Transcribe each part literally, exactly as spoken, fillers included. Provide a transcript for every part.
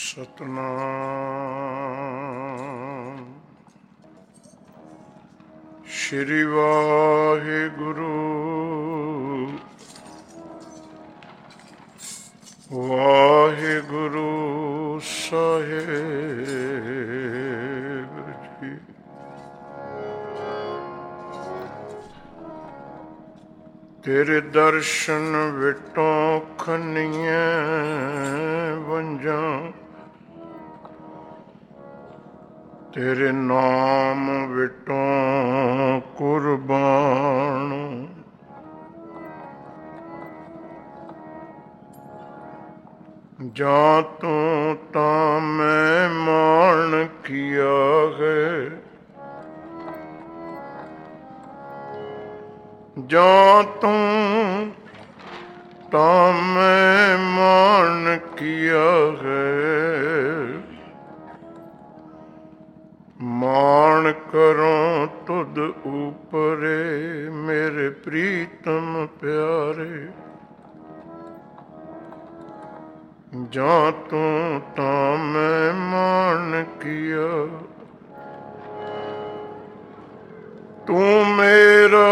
ਸਤਨਾਮ ਸ਼੍ਰੀ ਵਾਹਿਗੁਰੂ ਵਾਹਿਗੁਰੂ ਸਾਹਿਬ ਜੀ। ਤੇਰੇ ਦਰਸ਼ਨ ਵਿਟੋਂ ਖੰਨੀਆਂ ਵੰਝਾਂ, ਤੇਰੇ ਨਾਮ ਵਿਟੋਂ ਕੁਰਬਾਨ। ਜਾਂ ਤੂੰ ਤਾਂ ਮੈਂ ਮਾਣ ਕੀਆ ਹੈ, ਜਾਂ ਤੂੰ ਤਾਂ ਮੈਂ ਮਾਣ ਕੀਆ ਹੈ। ਮਾਣ ਕਰੋ ਤੁਧ ਉਪਰੇ ਮੇਰੇ ਪ੍ਰੀਤਮ ਪਿਆਰੇ, ਜਾਂ ਤੂੰ ਤਾਂ ਮੈਂ ਮਾਣ ਕੀਆ। ਤੂੰ ਮੇਰਾ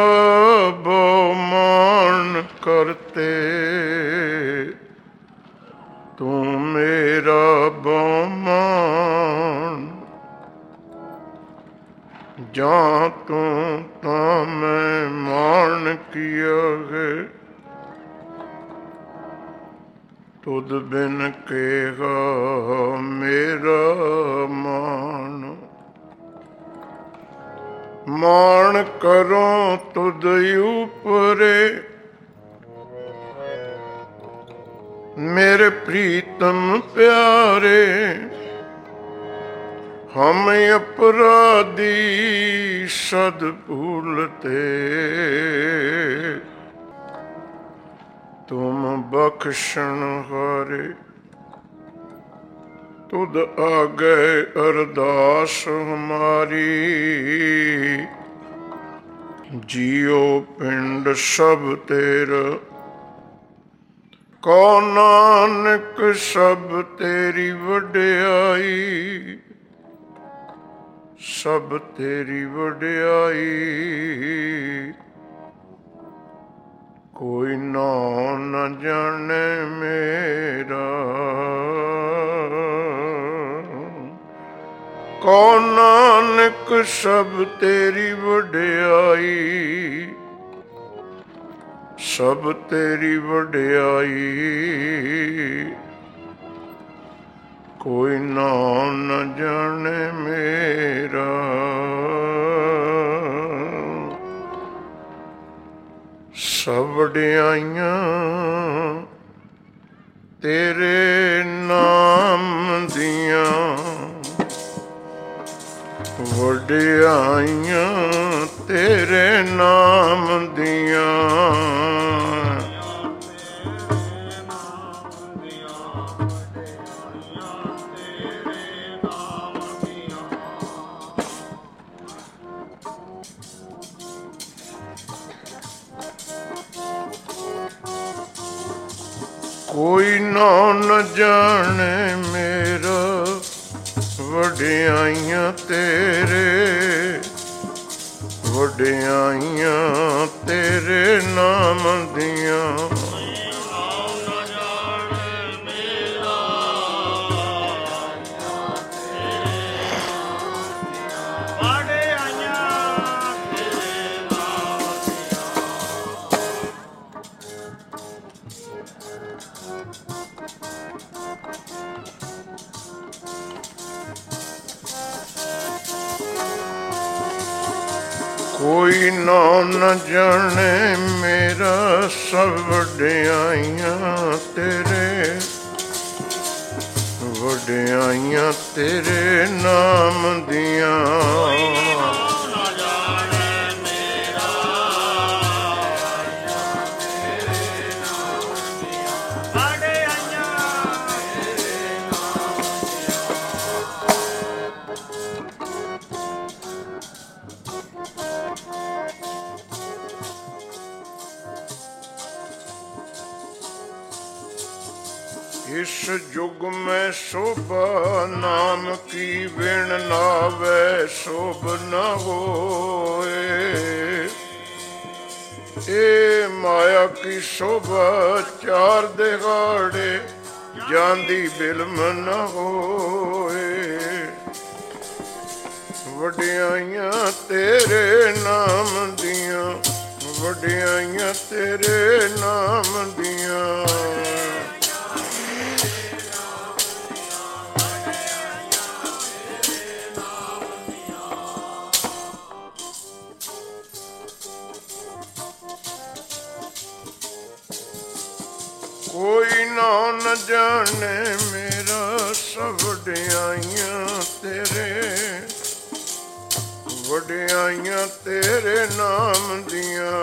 ਬਹੁਮਾਨ ਕਰਤੇ, ਤੂੰ ਮੇਰਾ ਬਹੁਮਾਨ। ਜਾਂ ਤੂੰ ਤਾਂ ਮੈਂ ਮਾਣ ਕੀਆ ਹੈ, ਤੁਧ ਬਿਨ ਕੇਹਾ ਮੇਰਾ ਮਾਣ। ਮਾਣ ਕਰੋ ਤੁਧ ਉਪਰੇ ਮੇਰੇ ਪ੍ਰੀਤਮ ਪਿਆਰੇ। ਹਮ ਅਪਰਾਧੀ ਸਦ ਭੂਲਤੇ, ਤੁਮ ਬਖਸ਼ਣ ਹਾਰੇ। ਤੁਧ ਆਗੇ ਅਰਦਾਸ ਹਮਾਰੀ, ਜੀਉ ਪਿੰਡ ਸਭ ਤੇਰਾ। ਕਉ ਨਾਨਕ ਸਭ ਤੇਰੀ ਵਡਿਆਈ, ਸਭ ਤੇਰੀ ਵਡਿਆਈ। ਕੋਈ ਨਾਉ ਨ ਜਾਣੇ ਮੇਰਾ, ਕਉ ਨਾਨਕ ਸਭ ਤੇਰੀ ਵਡਿਆਈ, ਸਭ ਤੇਰੀ ਵਡਿਆਈ। ਕੋਈ ਨਾਉ ਨ ਜਾਣੇ ਮੇਰਾ। ਸਭ ਵਡਿਆਈਆਂ ਤੇਰੇ ਨਾਮ ਦੀਆਂ, ਵਡਿਆਈਆਂ ਤੇਰੇ ਨਾਮ ਦੀਆਂ। ਕੋਈ ਨਾਉ ਨ ਜਾਣੇ ਮੇਰਾ, ਵਡਿਆਈਆਂ ਤੇਰੇ, ਵਡਿਆਈਆਂ ਤੇਰੇ ਨਾਮ ਦੀਆਂ। ਕੋਈ ਨਾਉ ਨ ਜਾਣੇ ਮੇਰਾ, ਸਭ ਵਡਿਆਈਆਂ ਤੇਰੇ, ਵਡਿਆਈਆਂ ਤੇਰੇ ਨਾਮ ਦੀਆਂ। ਇਸ ਜੁਗ ਮੈਂ ਸੋਭਾ, ਨਾਮ ਕੀ ਬਿਨ ਨਾਵੇ ਸੋਭ ਨ ਹੋਏ। ਇਹ ਮਾਇਆ ਕੀ ਸੋਭਾ ਚਾਰ ਦਿਹਾੜੇ, ਜਾਂਦੀ ਬਿਲਮ ਨ ਹੋਏ। ਵਡਿਆਈਆਂ ਤੇਰੇ ਨਾਮ ਦੀਆਂ, ਵਡਿਆਈਆਂ ਤੇਰੇ ਨਾਮ ਦੀਆਂ। ਕੋਈ ਨਾ ਨ ਜਾਣੇ ਮੇਰਾ, ਸਭ ਵਡਿਆਈਆਂ ਤੇਰੇ, ਵਡਿਆਈਆਂ ਤੇਰੇ ਨਾਮ ਦੀਆਂ।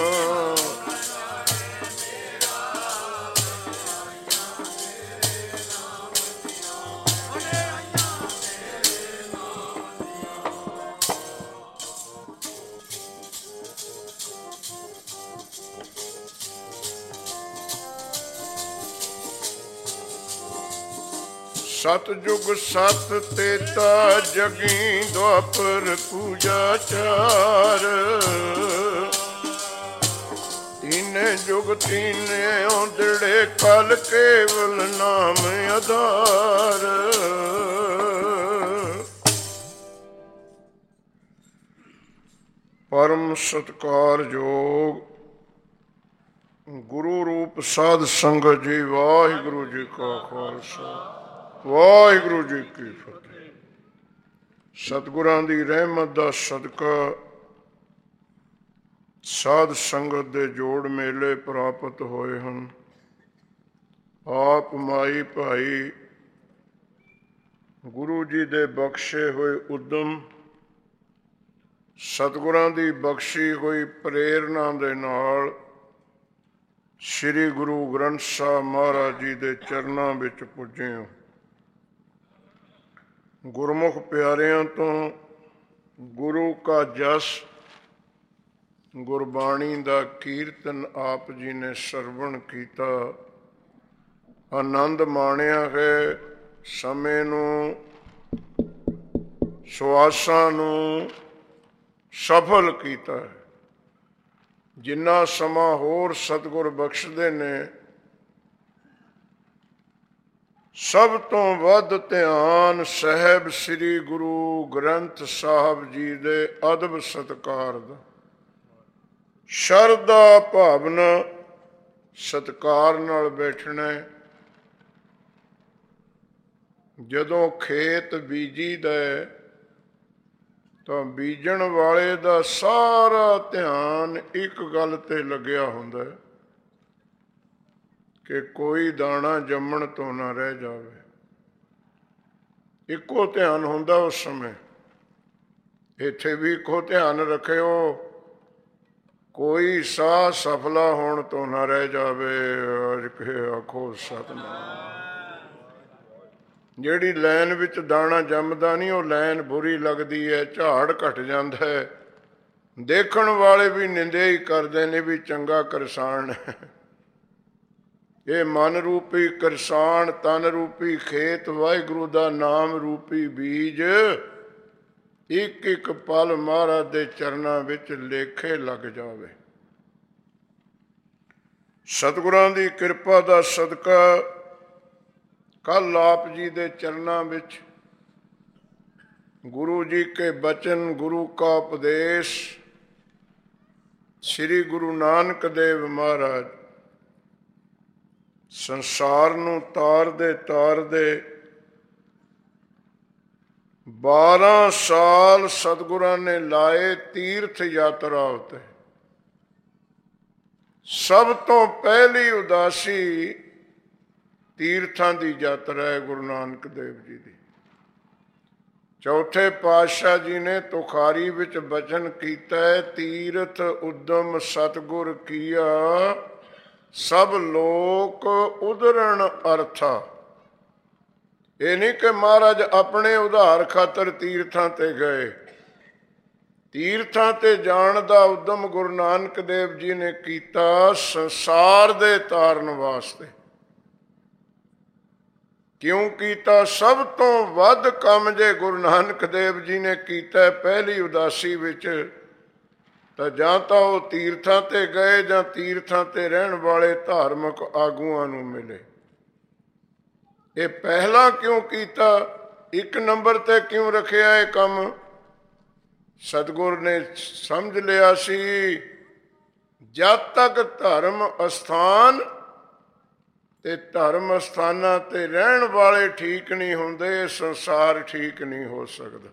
ਸਤਿਯੁਗ ਸਤ ਤੇਤਾ ਜਗੀ, ਦੁਆਪਰ ਪੂਜਾ ਚਾਰ। ਤੀਨੇ ਜੁਗ ਤੀਨੇ ਔਂਦੜੇ, ਕਲ ਕੇਵਲ ਨਾਮ ਆਧਾਰ। ਪਰਮ ਸਤਿਕਾਰਯੋਗ ਗੁਰੂ ਰੂਪ ਸਾਧ ਸੰਗਤ ਜੀ, ਵਾਹਿਗੁਰੂ ਜੀ ਕਾ ਖਾਲਸਾ, ਵਾਹਿਗੁਰੂ ਜੀ ਕੀ ਫਤਿਹ। ਸਤਿਗੁਰਾਂ ਦੀ ਰਹਿਮਤ ਦਾ ਸਦਕਾ ਸਾਧ ਸੰਗਤ ਦੇ ਜੋੜ ਮੇਲੇ ਪ੍ਰਾਪਤ ਹੋਏ ਹਨ। ਆਪ ਮਾਈ ਭਾਈ ਗੁਰੂ ਜੀ ਦੇ ਬਖਸ਼ੇ ਹੋਏ ਉਦਮ, ਸਤਿਗੁਰਾਂ ਦੀ ਬਖਸ਼ੀ ਹੋਈ ਪ੍ਰੇਰਨਾ ਦੇ ਨਾਲ ਸ੍ਰੀ ਗੁਰੂ ਗ੍ਰੰਥ ਸਾਹਿਬ ਮਹਾਰਾਜ ਜੀ ਦੇ ਚਰਨਾਂ ਵਿੱਚ ਪੁੱਜੇ ਹੋ। ਗੁਰਮੁਖ ਪਿਆਰਿਆਂ ਤੋਂ ਗੁਰੂ ਕਾ ਜਸ, ਗੁਰਬਾਣੀ ਦਾ ਕੀਰਤਨ ਆਪ ਜੀ ਨੇ ਸਰਵਣ ਕੀਤਾ, ਆਨੰਦ ਮਾਣਿਆ ਹੈ। ਸਮੇਂ ਨੂੰ, ਸੁਆਸਾਂ ਨੂੰ ਸਫਲ ਕੀਤਾ ਹੈ। ਜਿੰਨਾ ਸਮਾਂ ਹੋਰ ਸਤਿਗੁਰ ਬਖਸ਼ਦੇ ਨੇ, ਸਭ ਤੋਂ ਵੱਧ ਧਿਆਨ ਸਾਹਿਬ ਸ੍ਰੀ ਗੁਰੂ ਗ੍ਰੰਥ ਸਾਹਿਬ ਜੀ ਦੇ ਅਦਬ ਸਤਿਕਾਰ ਦਾ, ਸ਼ਰਧਾ ਭਾਵਨਾ ਸਤਿਕਾਰ ਨਾਲ ਬੈਠਣਾ। ਜਦੋਂ ਖੇਤ ਬੀਜੀਦਾ ਤਾਂ ਬੀਜਣ ਵਾਲੇ ਦਾ ਸਾਰਾ ਧਿਆਨ ਇੱਕ ਗੱਲ ਤੇ ਲੱਗਿਆ ਹੁੰਦਾ ਕਿ ਕੋਈ ਦਾਣਾ ਜੰਮਣ ਤੋਂ ਨਾ ਰਹਿ ਜਾਵੇ। ਇੱਕੋ ਧਿਆਨ ਹੁੰਦਾ ਉਸ ਸਮੇਂ। ਇੱਥੇ ਵੀ ਇੱਕੋ ਧਿਆਨ ਰੱਖਿਓ, ਕੋਈ ਸਾਹ ਸਫਲਾ ਹੋਣ ਤੋਂ ਨਾ ਰਹਿ ਜਾਵੇ। ਅੱਜ ਕੇ ਆਖੋ ਸਤਿਨਾਮ। ਜਿਹੜੀ ਲਾਈਨ ਵਿੱਚ ਦਾਣਾ ਜੰਮਦਾ ਨਹੀਂ, ਉਹ ਲਾਈਨ ਬੁਰੀ ਲੱਗਦੀ ਹੈ, ਝਾੜ ਘਟ ਜਾਂਦਾ ਹੈ। ਦੇਖਣ ਵਾਲੇ ਵੀ ਨਿੰਦਿਆ ਹੀ ਕਰਦੇ ਨੇ ਵੀ ਚੰਗਾ ਕਿਰਸਾਨ ਹੈ। ਇਹ ਮਨ ਰੂਪੀ ਕਿਰਸਾਨ, ਤਨ ਰੂਪੀ ਖੇਤ, ਵਾਹਿਗੁਰੂ ਦਾ ਨਾਮ ਰੂਪੀ ਬੀਜ, ਇੱਕ ਇੱਕ ਪਲ ਮਹਾਰਾਜ ਦੇ ਚਰਨਾਂ ਵਿੱਚ ਲੇਖੇ ਲੱਗ ਜਾਵੇ। ਸਤਿਗੁਰਾਂ ਦੀ ਕਿਰਪਾ ਦਾ ਸਦਕਾ ਕੱਲ ਆਪ ਜੀ ਦੇ ਚਰਨਾਂ ਵਿੱਚ ਗੁਰੂ ਜੀ ਕੇ ਬਚਨ, ਗੁਰੂ ਕਾ ਉਪਦੇਸ਼, ਸ੍ਰੀ ਗੁਰੂ ਨਾਨਕ ਦੇਵ ਮਹਾਰਾਜ ਸੰਸਾਰ ਨੂੰ ਤਾਰਦੇ ਤਾਰਦੇ ਬਾਰਾਂ ਸਾਲ ਸਤਿਗੁਰਾਂ ਨੇ ਲਾਏ ਤੀਰਥ ਯਾਤਰਾ ਉੱਤੇ। ਸਭ ਤੋਂ ਪਹਿਲੀ ਉਦਾਸੀ ਤੀਰਥਾਂ ਦੀ ਯਾਤਰਾ ਹੈ ਗੁਰੂ ਨਾਨਕ ਦੇਵ ਜੀ ਦੀ। ਚੌਥੇ ਪਾਤਸ਼ਾਹ ਜੀ ਨੇ ਤੁਖਾਰੀ ਵਿੱਚ ਬਚਨ ਕੀਤਾ ਹੈ, ਤੀਰਥ ਉਦਮ ਸਤਿਗੁਰ ਕੀਆ, ਸਭ ਲੋਕ ਉਧਰਣ ਅਰਥਾ। ਇਹ ਨਹੀਂ ਕਿ ਮਹਾਰਾਜ ਆਪਣੇ ਉਧਾਰ ਖਾਤਰ ਤੀਰਥਾਂ ਤੇ ਗਏ। ਤੀਰਥਾਂ ਤੇ ਜਾਣ ਦਾ ਉਦਮ ਗੁਰੂ ਨਾਨਕ ਦੇਵ ਜੀ ਨੇ ਕੀਤਾ ਸੰਸਾਰ ਦੇ ਤਾਰਨ ਵਾਸਤੇ। ਕਿਉਂ ਕੀਤਾ ਸਭ ਤੋਂ ਵੱਧ ਕੰਮ ਜੇ ਗੁਰੂ ਨਾਨਕ ਦੇਵ ਜੀ ਨੇ ਕੀਤਾ ਪਹਿਲੀ ਉਦਾਸੀ ਵਿੱਚ, ਤਾਂ ਜਾਂ ਤਾਂ ਉਹ ਤੀਰਥਾਂ ਤੇ ਗਏ ਜਾਂ ਤੀਰਥਾਂ ਤੇ ਰਹਿਣ ਵਾਲੇ ਧਾਰਮਿਕ ਆਗੂਆਂ ਨੂੰ ਮਿਲੇ। ਇਹ ਪਹਿਲਾਂ ਕਿਉਂ ਕੀਤਾ, ਇੱਕ ਨੰਬਰ ਤੇ ਕਿਉਂ ਰੱਖਿਆ ਇਹ ਕੰਮ? ਸਤਿਗੁਰ ਨੇ ਸਮਝ ਲਿਆ ਸੀ ਜਦ ਤੱਕ ਧਰਮ ਅਸਥਾਨ ਤੇ ਧਰਮ ਅਸਥਾਨਾਂ ਤੇ ਰਹਿਣ ਵਾਲੇ ਠੀਕ ਨਹੀਂ ਹੁੰਦੇ, ਸੰਸਾਰ ਠੀਕ ਨਹੀਂ ਹੋ ਸਕਦਾ।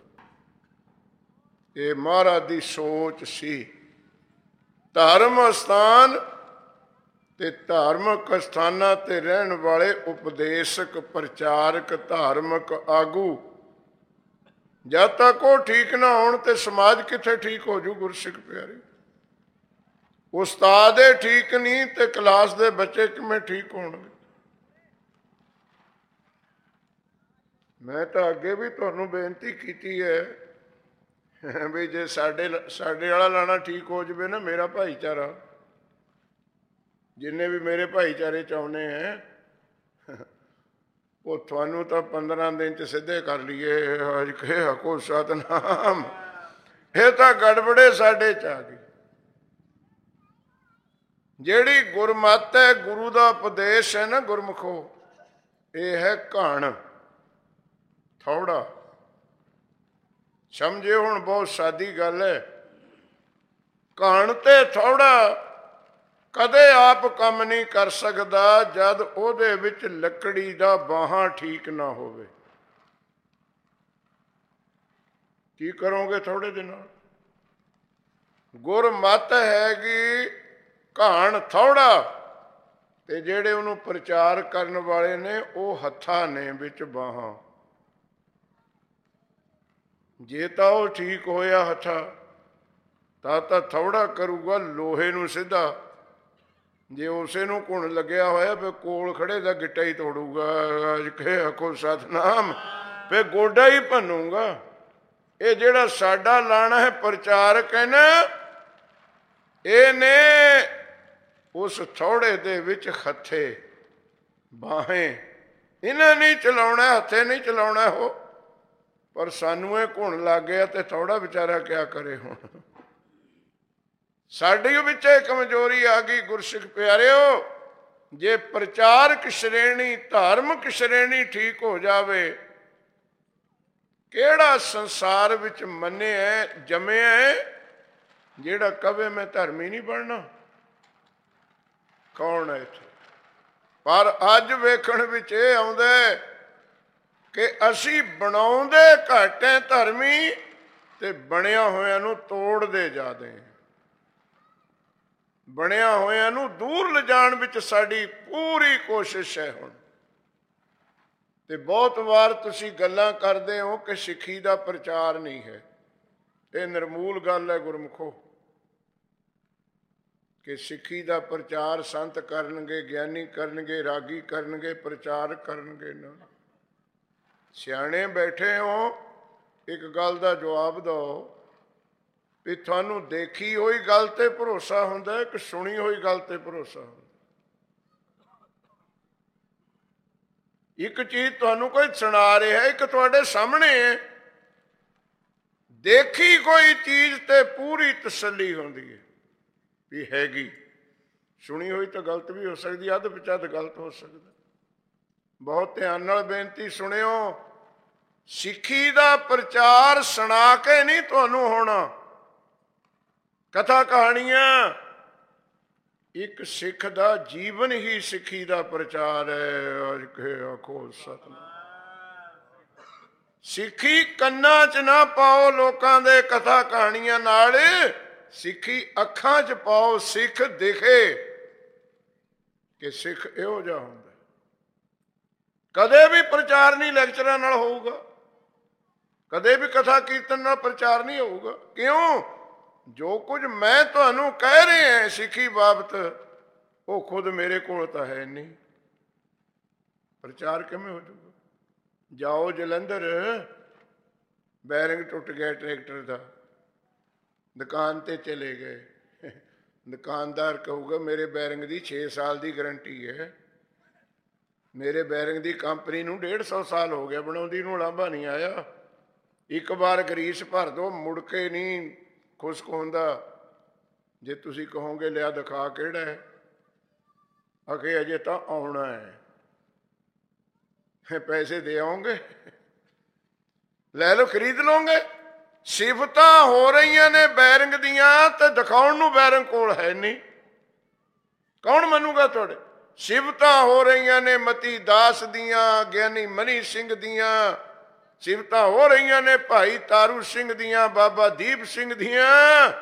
ਇਹ ਮਹਾਰਾਜ ਦੀ ਸੋਚ ਸੀ। ਧਰਮ ਅਸਥਾਨ ਤੇ ਧਾਰਮਿਕ ਅਸਥਾਨਾਂ ਤੇ ਰਹਿਣ ਵਾਲੇ ਉਪਦੇਸ਼ਕ, ਪ੍ਰਚਾਰਕ, ਧਾਰਮਿਕ ਆਗੂ, ਜਦ ਤੱਕ ਉਹ ਠੀਕ ਨਾ ਹੋਣ ਤੇ ਸਮਾਜ ਕਿੱਥੇ ਠੀਕ ਹੋ ਜੂ? ਗੁਰਸਿੱਖ ਪਿਆਰੇ, ਉਸਤਾਦ ਇਹ ਠੀਕ ਨਹੀਂ ਤੇ ਕਲਾਸ ਦੇ ਬੱਚੇ ਕਿਵੇਂ ਠੀਕ ਹੋਣਗੇ? ਮੈਂ ਤਾਂ ਅੱਗੇ ਵੀ ਤੁਹਾਨੂੰ ਬੇਨਤੀ ਕੀਤੀ ਹੈ ਵੀ ਜੇ ਸਾਡੇ ਸਾਡੇ ਵਾਲਾ ਲਾਣਾ ਠੀਕ ਹੋ ਜਾਵੇ ਨਾ, ਮੇਰਾ ਭਾਈਚਾਰਾ, ਜਿੰਨੇ ਵੀ ਮੇਰੇ ਭਾਈਚਾਰੇ 'ਚ ਆਉਣੇ ਹੈ, ਉਹ ਤੁਹਾਨੂੰ ਤਾਂ ਪੰਦਰਾਂ ਦਿਨ 'ਚ ਸਿੱਧੇ ਕਰ ਲਈਏ। ਅੱਜ ਕੇ ਹਕੋ ਸਤਨਾਮ, ਇਹ ਤਾਂ ਗੜਬੜੇ ਸਾਡੇ 'ਚ ਆ ਗਈ। ਜਿਹੜੀ ਗੁਰਮਤਿ ਹੈ, ਗੁਰੂ ਦਾ ਉਪਦੇਸ਼ ਹੈ ਨਾ ਗੁਰਮੁਖੋ, ਇਹ ਹੈ ਘਣ, ਥੋੜਾ। ਸਮਝਿਓ ਹੁਣ, ਬਹੁਤ ਸਾਦੀ ਗੱਲ ਹੈ। ਘਣ ਤੇ ਥੋੜਾ ਕਦੇ ਆਪ ਕੰਮ ਨਹੀਂ ਕਰ ਸਕਦਾ ਜਦ ਉਹਦੇ ਵਿੱਚ ਲੱਕੜੀ ਦਾ ਬਾਹਾਂ ਠੀਕ ਨਾ ਹੋਵੇ। ਕੀ ਕਰੋਗੇ ਥੋੜੇ ਦੇ ਨਾਲ? ਗੁਰਮਤਿ ਹੈਗੀ ਘਾਣ ਥੋੜਾ, ਤੇ ਜਿਹੜੇ ਉਹਨੂੰ ਪ੍ਰਚਾਰ ਕਰਨ ਵਾਲੇ ਨੇ ਉਹ ਹੱਥਾਂ ਨੇ ਵਿੱਚ ਬਾਹਾਂ। ਜੇ ਤਾਂ ਉਹ ਠੀਕ ਹੋਇਆ ਹੱਥਾਂ ਤਾਂ ਤਾਂ ਥੋੜਾ ਕਰੂਗਾ, ਲੋਹੇ ਨੂੰ ਸਿੱਧਾ। ਜੇ ਉਸੇ ਨੂੰ ਘੁਣ ਲੱਗਿਆ ਹੋਇਆ ਫਿਰ ਕੋਲ ਖੜੇ ਦਾ ਗਿੱਟਾ ਹੀ ਤੋੜੂਗਾ। ਅੱਜ ਕੇ ਆਖੋ ਸਤਨਾਮ, ਫਿਰ ਗੋਡਾ ਹੀ ਭੰਨੂਗਾ। ਇਹ ਜਿਹੜਾ ਸਾਡਾ ਲਾਣਾ ਹੈ ਪ੍ਰਚਾਰਕ ਹੈ ਨਾ, ਇਹਨੇ ਉਸ ਥੋੜੇ ਦੇ ਵਿੱਚ ਹੱਥੇ ਬਾਹੇ, ਇਹਨਾਂ ਨਹੀਂ ਚਲਾਉਣਾ, ਹੱਥੇ ਨਹੀਂ ਚਲਾਉਣਾ ਉਹ। ਪਰ ਸਾਨੂੰ ਇਹ ਘੁਣ ਲੱਗ ਗਿਆ ਤੇ ਥੋੜਾ ਵਿਚਾਰਾ ਕਿਆ ਕਰੇ ਹੁਣ? ਸਾਡੀ ਵਿੱਚ ਇਹ ਕਮਜ਼ੋਰੀ ਆ ਗਈ ਗੁਰਸਿੱਖ ਪਿਆਰਿਓ। ਜੇ ਪ੍ਰਚਾਰਕ ਸ਼੍ਰੇਣੀ, ਧਾਰਮਿਕ ਸ਼੍ਰੇਣੀ ਠੀਕ ਹੋ ਜਾਵੇ, ਕਿਹੜਾ ਸੰਸਾਰ ਵਿੱਚ ਮੰਨਿਆ ਜੰਮਿਆ ਜਿਹੜਾ ਕਵੇ ਮੈਂ ਧਰਮੀ ਨਹੀਂ ਬਣਨਾ? ਕੌਣ ਹੈ ਇੱਥੇ? ਪਰ ਅੱਜ ਵੇਖਣ ਵਿੱਚ ਇਹ ਆਉਂਦਾ ਕਿ ਅਸੀਂ ਬਣਾਉਂਦੇ ਘੱਟ ਹੈ ਧਰਮੀ ਤੇ ਬਣਿਆ ਹੋਇਆਂ ਨੂੰ ਤੋੜਦੇ ਜ਼ਿਆਦੇ। ਬਣਿਆ ਹੋਇਆਂ ਨੂੰ ਦੂਰ ਲਿਜਾਣ ਵਿੱਚ ਸਾਡੀ ਪੂਰੀ ਕੋਸ਼ਿਸ਼ ਹੈ ਹੁਣ। ਤੇ ਬਹੁਤ ਵਾਰ ਤੁਸੀਂ ਗੱਲਾਂ ਕਰਦੇ ਹੋ ਕਿ ਸਿੱਖੀ ਦਾ ਪ੍ਰਚਾਰ ਨਹੀਂ ਹੈ। ਇਹ ਨਿਰਮੂਲ ਗੱਲ ਹੈ ਗੁਰਮੁਖੋ, ਕਿ ਸਿੱਖੀ ਦਾ ਪ੍ਰਚਾਰ ਸੰਤ ਕਰਨਗੇ, ਗਿਆਨੀ ਕਰਨਗੇ, ਰਾਗੀ ਕਰਨਗੇ, ਪ੍ਰਚਾਰ ਕਰਨਗੇ ਨਾ। ਸਿਆਣੇ ਬੈਠੇ ਹੋ, ਇੱਕ ਗੱਲ ਦਾ ਜਵਾਬ ਦਿਓ ਵੀ ਤੁਹਾਨੂੰ ਦੇਖੀ ਹੋਈ ਗੱਲ ਤੇ ਭਰੋਸਾ ਹੁੰਦਾ ਹੈ ਕਿ ਸੁਣੀ ਹੋਈ ਗੱਲ ਤੇ ਭਰੋਸਾ ਹੁੰਦਾ? ਇੱਕ ਚੀਜ਼ ਤੁਹਾਨੂੰ ਕੋਈ ਸੁਣਾ ਰਿਹਾ, ਇੱਕ ਤੁਹਾਡੇ ਸਾਹਮਣੇ ਹੈ। ਦੇਖੀ ਕੋਈ ਚੀਜ਼ ਤੇ ਪੂਰੀ ਤਸੱਲੀ ਹੁੰਦੀ ਹੈ ਵੀ ਹੈਗੀ, ਸੁਣੀ ਹੋਈ ਤਾਂ ਗਲਤ ਵੀ ਹੋ ਸਕਦੀ, ਅੱਧ ਵਿੱਚ ਅੱਧ ਗਲਤ ਹੋ ਸਕਦਾ। ਬਹੁਤ ਧਿਆਨ ਨਾਲ ਬੇਨਤੀ ਸੁਣਿਓ, ਸਿੱਖੀ ਦਾ ਪ੍ਰਚਾਰ ਸੁਣਾ ਕੇ ਨਹੀਂ ਤੁਹਾਨੂੰ ਹੋਣਾ। ਕਥਾ ਕਹਾਣੀਆਂ, ਇੱਕ ਸਿੱਖ ਦਾ ਜੀਵਨ ਹੀ ਸਿੱਖੀ ਦਾ ਪ੍ਰਚਾਰ ਹੈ। ਅੱਜ ਕੇ ਆਖੋ ਸਤਿਨਾਮ। ਸਿੱਖੀ ਕੰਨਾਂ 'ਚ ਨਾ ਪਾਓ ਲੋਕਾਂ ਦੇ ਕਥਾ ਕਹਾਣੀਆਂ ਨਾਲ, ਸਿੱਖੀ ਅੱਖਾਂ 'ਚ ਪਾਓ। ਸਿੱਖ ਦਿਖੇ ਕਿ ਸਿੱਖ ਇਹੋ ਜਿਹਾ ਹੁੰਦਾ। ਕਦੇ ਵੀ ਪ੍ਰਚਾਰ ਨਹੀਂ ਲੈਕਚਰਾਂ ਨਾਲ ਹੋਊਗਾ, ਕਦੇ ਵੀ ਕਥਾ ਕੀਰਤਨ ਨਾਲ ਪ੍ਰਚਾਰ ਨਹੀਂ ਹੋਊਗਾ। ਕਿਉਂ? ਜੋ ਕੁਝ ਮੈਂ ਤੁਹਾਨੂੰ ਕਹਿ ਰਿਹਾ ਸਿੱਖੀ ਬਾਬਤ, ਉਹ ਖੁਦ ਮੇਰੇ ਕੋਲ ਤਾਂ ਹੈ ਨਹੀਂ। ਪ੍ਰਚਾਰ ਕਿਵੇਂ ਹੋ ਜਾਊਗਾ? ਜਾਓ ਜਲੰਧਰ, ਬੈਰਿੰਗ ਟੁੱਟ ਗਿਆ ਟਰੈਕਟਰ ਦਾ, ਦੁਕਾਨ ਤੇ ਚਲੇ ਗਏ। ਦੁਕਾਨਦਾਰ ਕਹੂਗਾ ਮੇਰੇ ਬੈਰਿੰਗ ਦੀ ਛੇ ਸਾਲ ਦੀ ਗਰੰਟੀ ਹੈ। ਮੇਰੇ ਬੈਰਿੰਗ ਦੀ ਕੰਪਨੀ ਨੂੰ ਡੇਢ ਸੌ ਸਾਲ ਹੋ ਗਿਆ ਬਣਾਉਂਦੀ ਨੂੰ, ਲਾਂਭਾ ਨਹੀਂ ਆਇਆ। ਇੱਕ ਵਾਰ ਗਰੀਸ ਭਰ ਦੋ, ਮੁੜ ਕੇ ਨਹੀਂ ਖੁਸ਼ਕ ਹੁੰਦਾ। ਜੇ ਤੁਸੀਂ ਕਹੋਗੇ ਲਿਆ ਦਿਖਾ ਕਿਹੜਾ ਹੈ, ਅਗੇ ਅਜੇ ਤਾਂ ਆਉਣਾ ਹੈ, ਪੈਸੇ ਦੇ ਆਉਂਗੇ, ਲੈ ਲਓ, ਖਰੀਦ ਲਓਗੇ। ਸਿਫਤਾਂ ਹੋ ਰਹੀਆਂ ਨੇ ਬੈਰਿੰਗ ਦੀਆਂ ਤੇ ਦਿਖਾਉਣ ਨੂੰ ਬੈਰਿੰਗ ਕੋਲ ਹੈ ਨਹੀਂ, ਕੌਣ ਮੰਨੂਗਾ ਤੁਹਾਡੇ? ਸਿਫਤਾਂ ਹੋ ਰਹੀਆਂ ਨੇ ਮਤੀ ਦਾਸ ਦੀਆਂ, ਗਿਆਨੀ ਮਨੀ ਸਿੰਘ ਦੀਆਂ, ਸਿਫਤਾਂ ਹੋ ਰਹੀਆਂ ਨੇ ਭਾਈ ਤਾਰੂ ਸਿੰਘ ਦੀਆਂ, ਬਾਬਾ ਦੀਪ ਸਿੰਘ ਦੀਆਂ।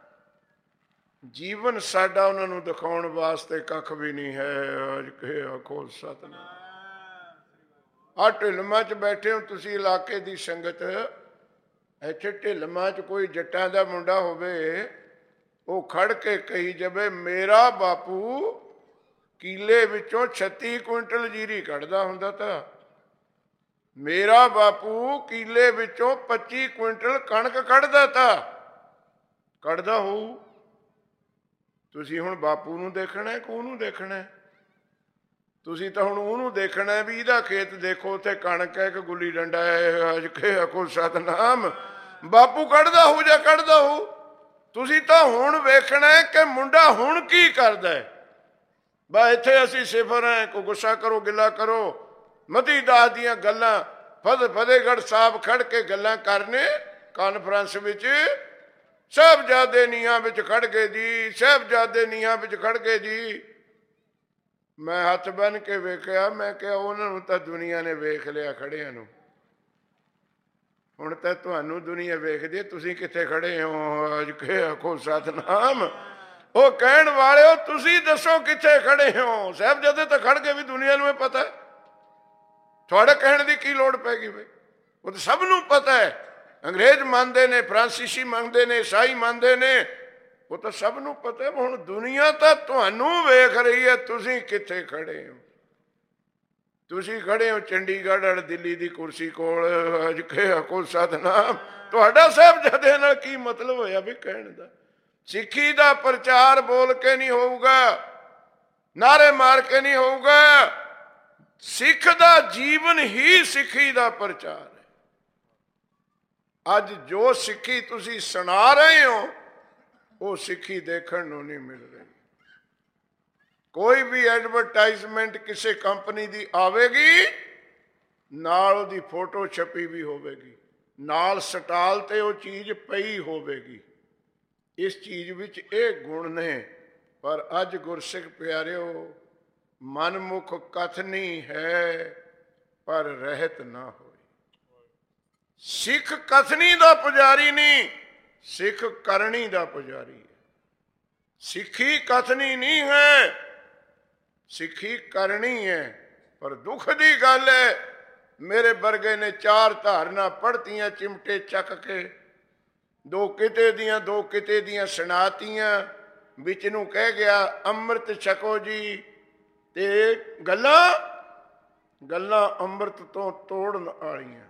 ਜੀਵਨ ਸਾਡਾ ਉਹਨਾਂ ਨੂੰ ਦਿਖਾਉਣ ਵਾਸਤੇ ਕੱਖ ਵੀ ਨਹੀਂ ਹੈ। ਅੱਜ ਕੇ ਆਖੋ ਸਤਿਨਾਮ। ਆਹ ਢਿਲਮਾਂ 'ਚ ਬੈਠੇ ਹੋ ਤੁਸੀਂ, ਇਲਾਕੇ ਦੀ ਸੰਗਤ। ਇੱਥੇ ਢਿਲਮਾਂ 'ਚ ਕੋਈ ਜੱਟਾਂ ਦਾ ਮੁੰਡਾ ਹੋਵੇ, ਉਹ ਖੜ ਕੇ ਕਹੀ ਜਾਵੇ ਮੇਰਾ ਬਾਪੂ ਕੀਲੇ ਵਿੱਚੋਂ ਛੱਤੀ ਕੁਇੰਟਲ ਜੀਰੀ ਕੱਢਦਾ ਹੁੰਦਾ ਤਾਂ, ਮੇਰਾ ਬਾਪੂ ਕੀਲੇ ਵਿੱਚੋਂ ਪੱਚੀ ਕੁਇੰਟਲ ਕਣਕ ਕੱਢਦਾ ਤਾਂ, ਕੱਢਦਾ ਹੋਊ। ਤੁਸੀਂ ਹੁਣ ਬਾਪੂ ਨੂੰ ਦੇਖਣਾ ਕਿ ਉਹਨੂੰ ਦੇਖਣਾ? ਤੁਸੀਂ ਤਾਂ ਹੁਣ ਉਹਨੂੰ ਦੇਖਣਾ ਵੀ ਇਹਦਾ ਖੇਤ ਦੇਖੋ, ਉੱਥੇ ਕਣਕ ਹੈ ਕਿ ਗੁੱਲੀ ਡੰਡਾ ਹੈ। ਅੱਜ ਕੇ ਆਖੋ ਸਤਿਨਾਮ। ਬਾਪੂ ਕੱਢਦਾ ਹੋਊ ਜਾਂ ਕੱਢਦਾ ਹੋਊ, ਤੁਸੀਂ ਤਾਂ ਹੁਣ ਵੇਖਣਾ ਕਿ ਮੁੰਡਾ ਹੁਣ ਕੀ ਕਰਦਾ ਹੈ। ਬਸ ਇੱਥੇ ਅਸੀਂ ਸਿਫਰ ਹੈ, ਕੋਈ ਗੁੱਸਾ ਕਰੋ ਗਿੱਲਾ ਕਰੋ। ਮਤੀ ਦਾਸ ਦੀਆਂ ਗੱਲਾਂ, ਫਤ ਫਤਿਹਗੜ੍ਹ ਸਾਹਿਬ ਖੜ ਕੇ ਗੱਲਾਂ ਕਰਨੇ ਕਾਨਫਰੰਸ ਵਿੱਚ। ਸਾਹਿਬਜ਼ਾਦੇ ਨੀਹਾਂ ਵਿੱਚ ਖੜ ਗਏ ਜੀ, ਸਾਹਿਬਜ਼ਾਦੇ ਨੀਹਾਂ ਵਿੱਚ ਖੜ ਗਏ ਜੀ। ਮੈਂ ਹੱਥ ਬੰਨ ਕੇ ਵੇਖਿਆ, ਮੈਂ ਕਿਹਾ ਉਹਨਾਂ ਨੂੰ ਤਾਂ ਦੁਨੀਆ ਨੇ ਵੇਖ ਲਿਆ ਖੜਿਆਂ ਨੂੰ, ਹੁਣ ਤਾਂ ਤੁਹਾਨੂੰ ਦੁਨੀਆ ਵੇਖਦੀ ਹੈ, ਤੁਸੀਂ ਕਿੱਥੇ ਖੜੇ ਹੋ? ਅੱਜ ਕੇ ਆਖੋ ਸਤਿਨਾਮ। ਉਹ ਕਹਿਣ ਵਾਲਿਓ ਤੁਸੀਂ ਦੱਸੋ ਕਿੱਥੇ ਖੜੇ ਹੋ? ਸਾਹਿਬਜ਼ਾਦੇ ਤਾਂ ਖੜ ਗਏ ਵੀ ਦੁਨੀਆ ਨੂੰ ਇਹ ਪਤਾ, ਤੁਹਾਡੇ ਕਹਿਣ ਦੀ ਕੀ ਲੋੜ ਪੈ ਗਈ ਬਈ? ਉਹ ਤਾਂ ਸਭ ਨੂੰ ਪਤਾ ਹੈ। ਅੰਗਰੇਜ਼ ਮੰਨਦੇ ਨੇ, ਫਰਾਂਸੀਸੀ ਮੰਨਦੇ ਨੇ, ਈਸਾਈ ਮੰਨਦੇ ਨੇ, ਉਹ ਤਾਂ ਸਭ ਨੂੰ ਪਤਾ। ਹੁਣ ਦੁਨੀਆ ਤਾਂ ਤੁਹਾਨੂੰ ਵੇਖ ਰਹੀ ਹੈ, ਤੁਸੀਂ ਕਿੱਥੇ ਖੜੇ ਹੋ? ਤੁਸੀਂ ਖੜੇ ਹੋ ਚੰਡੀਗੜ੍ਹ ਔਰ ਦਿੱਲੀ ਦੀ ਕੁਰਸੀ ਕੋਲ। ਅੱਜ ਕੇ ਆਖੋ ਸਤਿਨਾਮ। ਤੁਹਾਡਾ ਸਾਹਿਬਜ਼ਾਦੇ ਨਾਲ ਕੀ ਮਤਲਬ ਹੋਇਆ ਵੀ ਕਹਿਣ ਦਾ? ਸਿੱਖੀ ਦਾ ਪ੍ਰਚਾਰ ਬੋਲ ਕੇ ਨਹੀਂ ਹੋਊਗਾ, ਨਾਰੇ ਮਾਰ ਕੇ ਨਹੀਂ ਹੋਊਗਾ। ਸਿੱਖ ਦਾ ਜੀਵਨ ਹੀ ਸਿੱਖੀ ਦਾ ਪ੍ਰਚਾਰ ਹੈ। ਅੱਜ ਜੋ ਸਿੱਖੀ ਤੁਸੀਂ ਸੁਣਾ ਰਹੇ ਹੋ, ਉਹ ਸਿੱਖੀ ਦੇਖਣ ਨੂੰ ਨਹੀਂ ਮਿਲ ਰਹੀ। ਕੋਈ ਵੀ ਐਡਵਰਟਾਈਜ਼ਮੈਂਟ ਕਿਸੇ ਕੰਪਨੀ ਦੀ ਆਵੇਗੀ, ਨਾਲ ਉਹਦੀ ਫੋਟੋ ਛਪੀ ਵੀ ਹੋਵੇਗੀ, ਨਾਲ ਸਟਾਲ ਤੇ ਉਹ ਚੀਜ਼ ਪਈ ਹੋਵੇਗੀ। ਇਸ ਚੀਜ਼ ਵਿੱਚ ਇਹ ਗੁਣ ਨੇ। ਪਰ ਅੱਜ ਗੁਰਸਿੱਖ ਪਿਆਰਿਓ, ਮਨਮੁਖ ਕਥਨੀ ਹੈ ਪਰ ਰਹਿਤ ਨਾ ਹੋਈ। ਸਿੱਖ ਕਥਨੀ ਦਾ ਪੁਜਾਰੀ ਨਹੀਂ, ਸਿੱਖ ਕਰਨੀ ਦਾ ਪੁਜਾਰੀ ਹੈ। ਸਿੱਖੀ ਕਥਨੀ ਨਹੀਂ ਹੈ, ਸਿੱਖੀ ਕਰਨੀ ਹੈ। ਪਰ ਦੁੱਖ ਦੀ ਗੱਲ ਹੈ, ਮੇਰੇ ਵਰਗੇ ਨੇ ਚਾਰ ਧਾਰਨਾ ਪੜ੍ਹਤੀਆਂ ਚਿਮਟੇ ਚੱਕ ਕੇ, ਦੋ ਕਿਤੇ ਦੀਆਂ ਦੋ ਕਿਤੇ ਦੀਆਂ ਸੁਣਾਤੀਆਂ, ਵਿੱਚ ਨੂੰ ਕਹਿ ਗਿਆ ਅੰਮ੍ਰਿਤ ਛਕੋ ਜੀ। ਤੇ ਗੱਲਾਂ ਗੱਲਾਂ ਅੰਮ੍ਰਿਤ ਤੋਂ ਤੋੜਨ ਵਾਲੀਆਂ।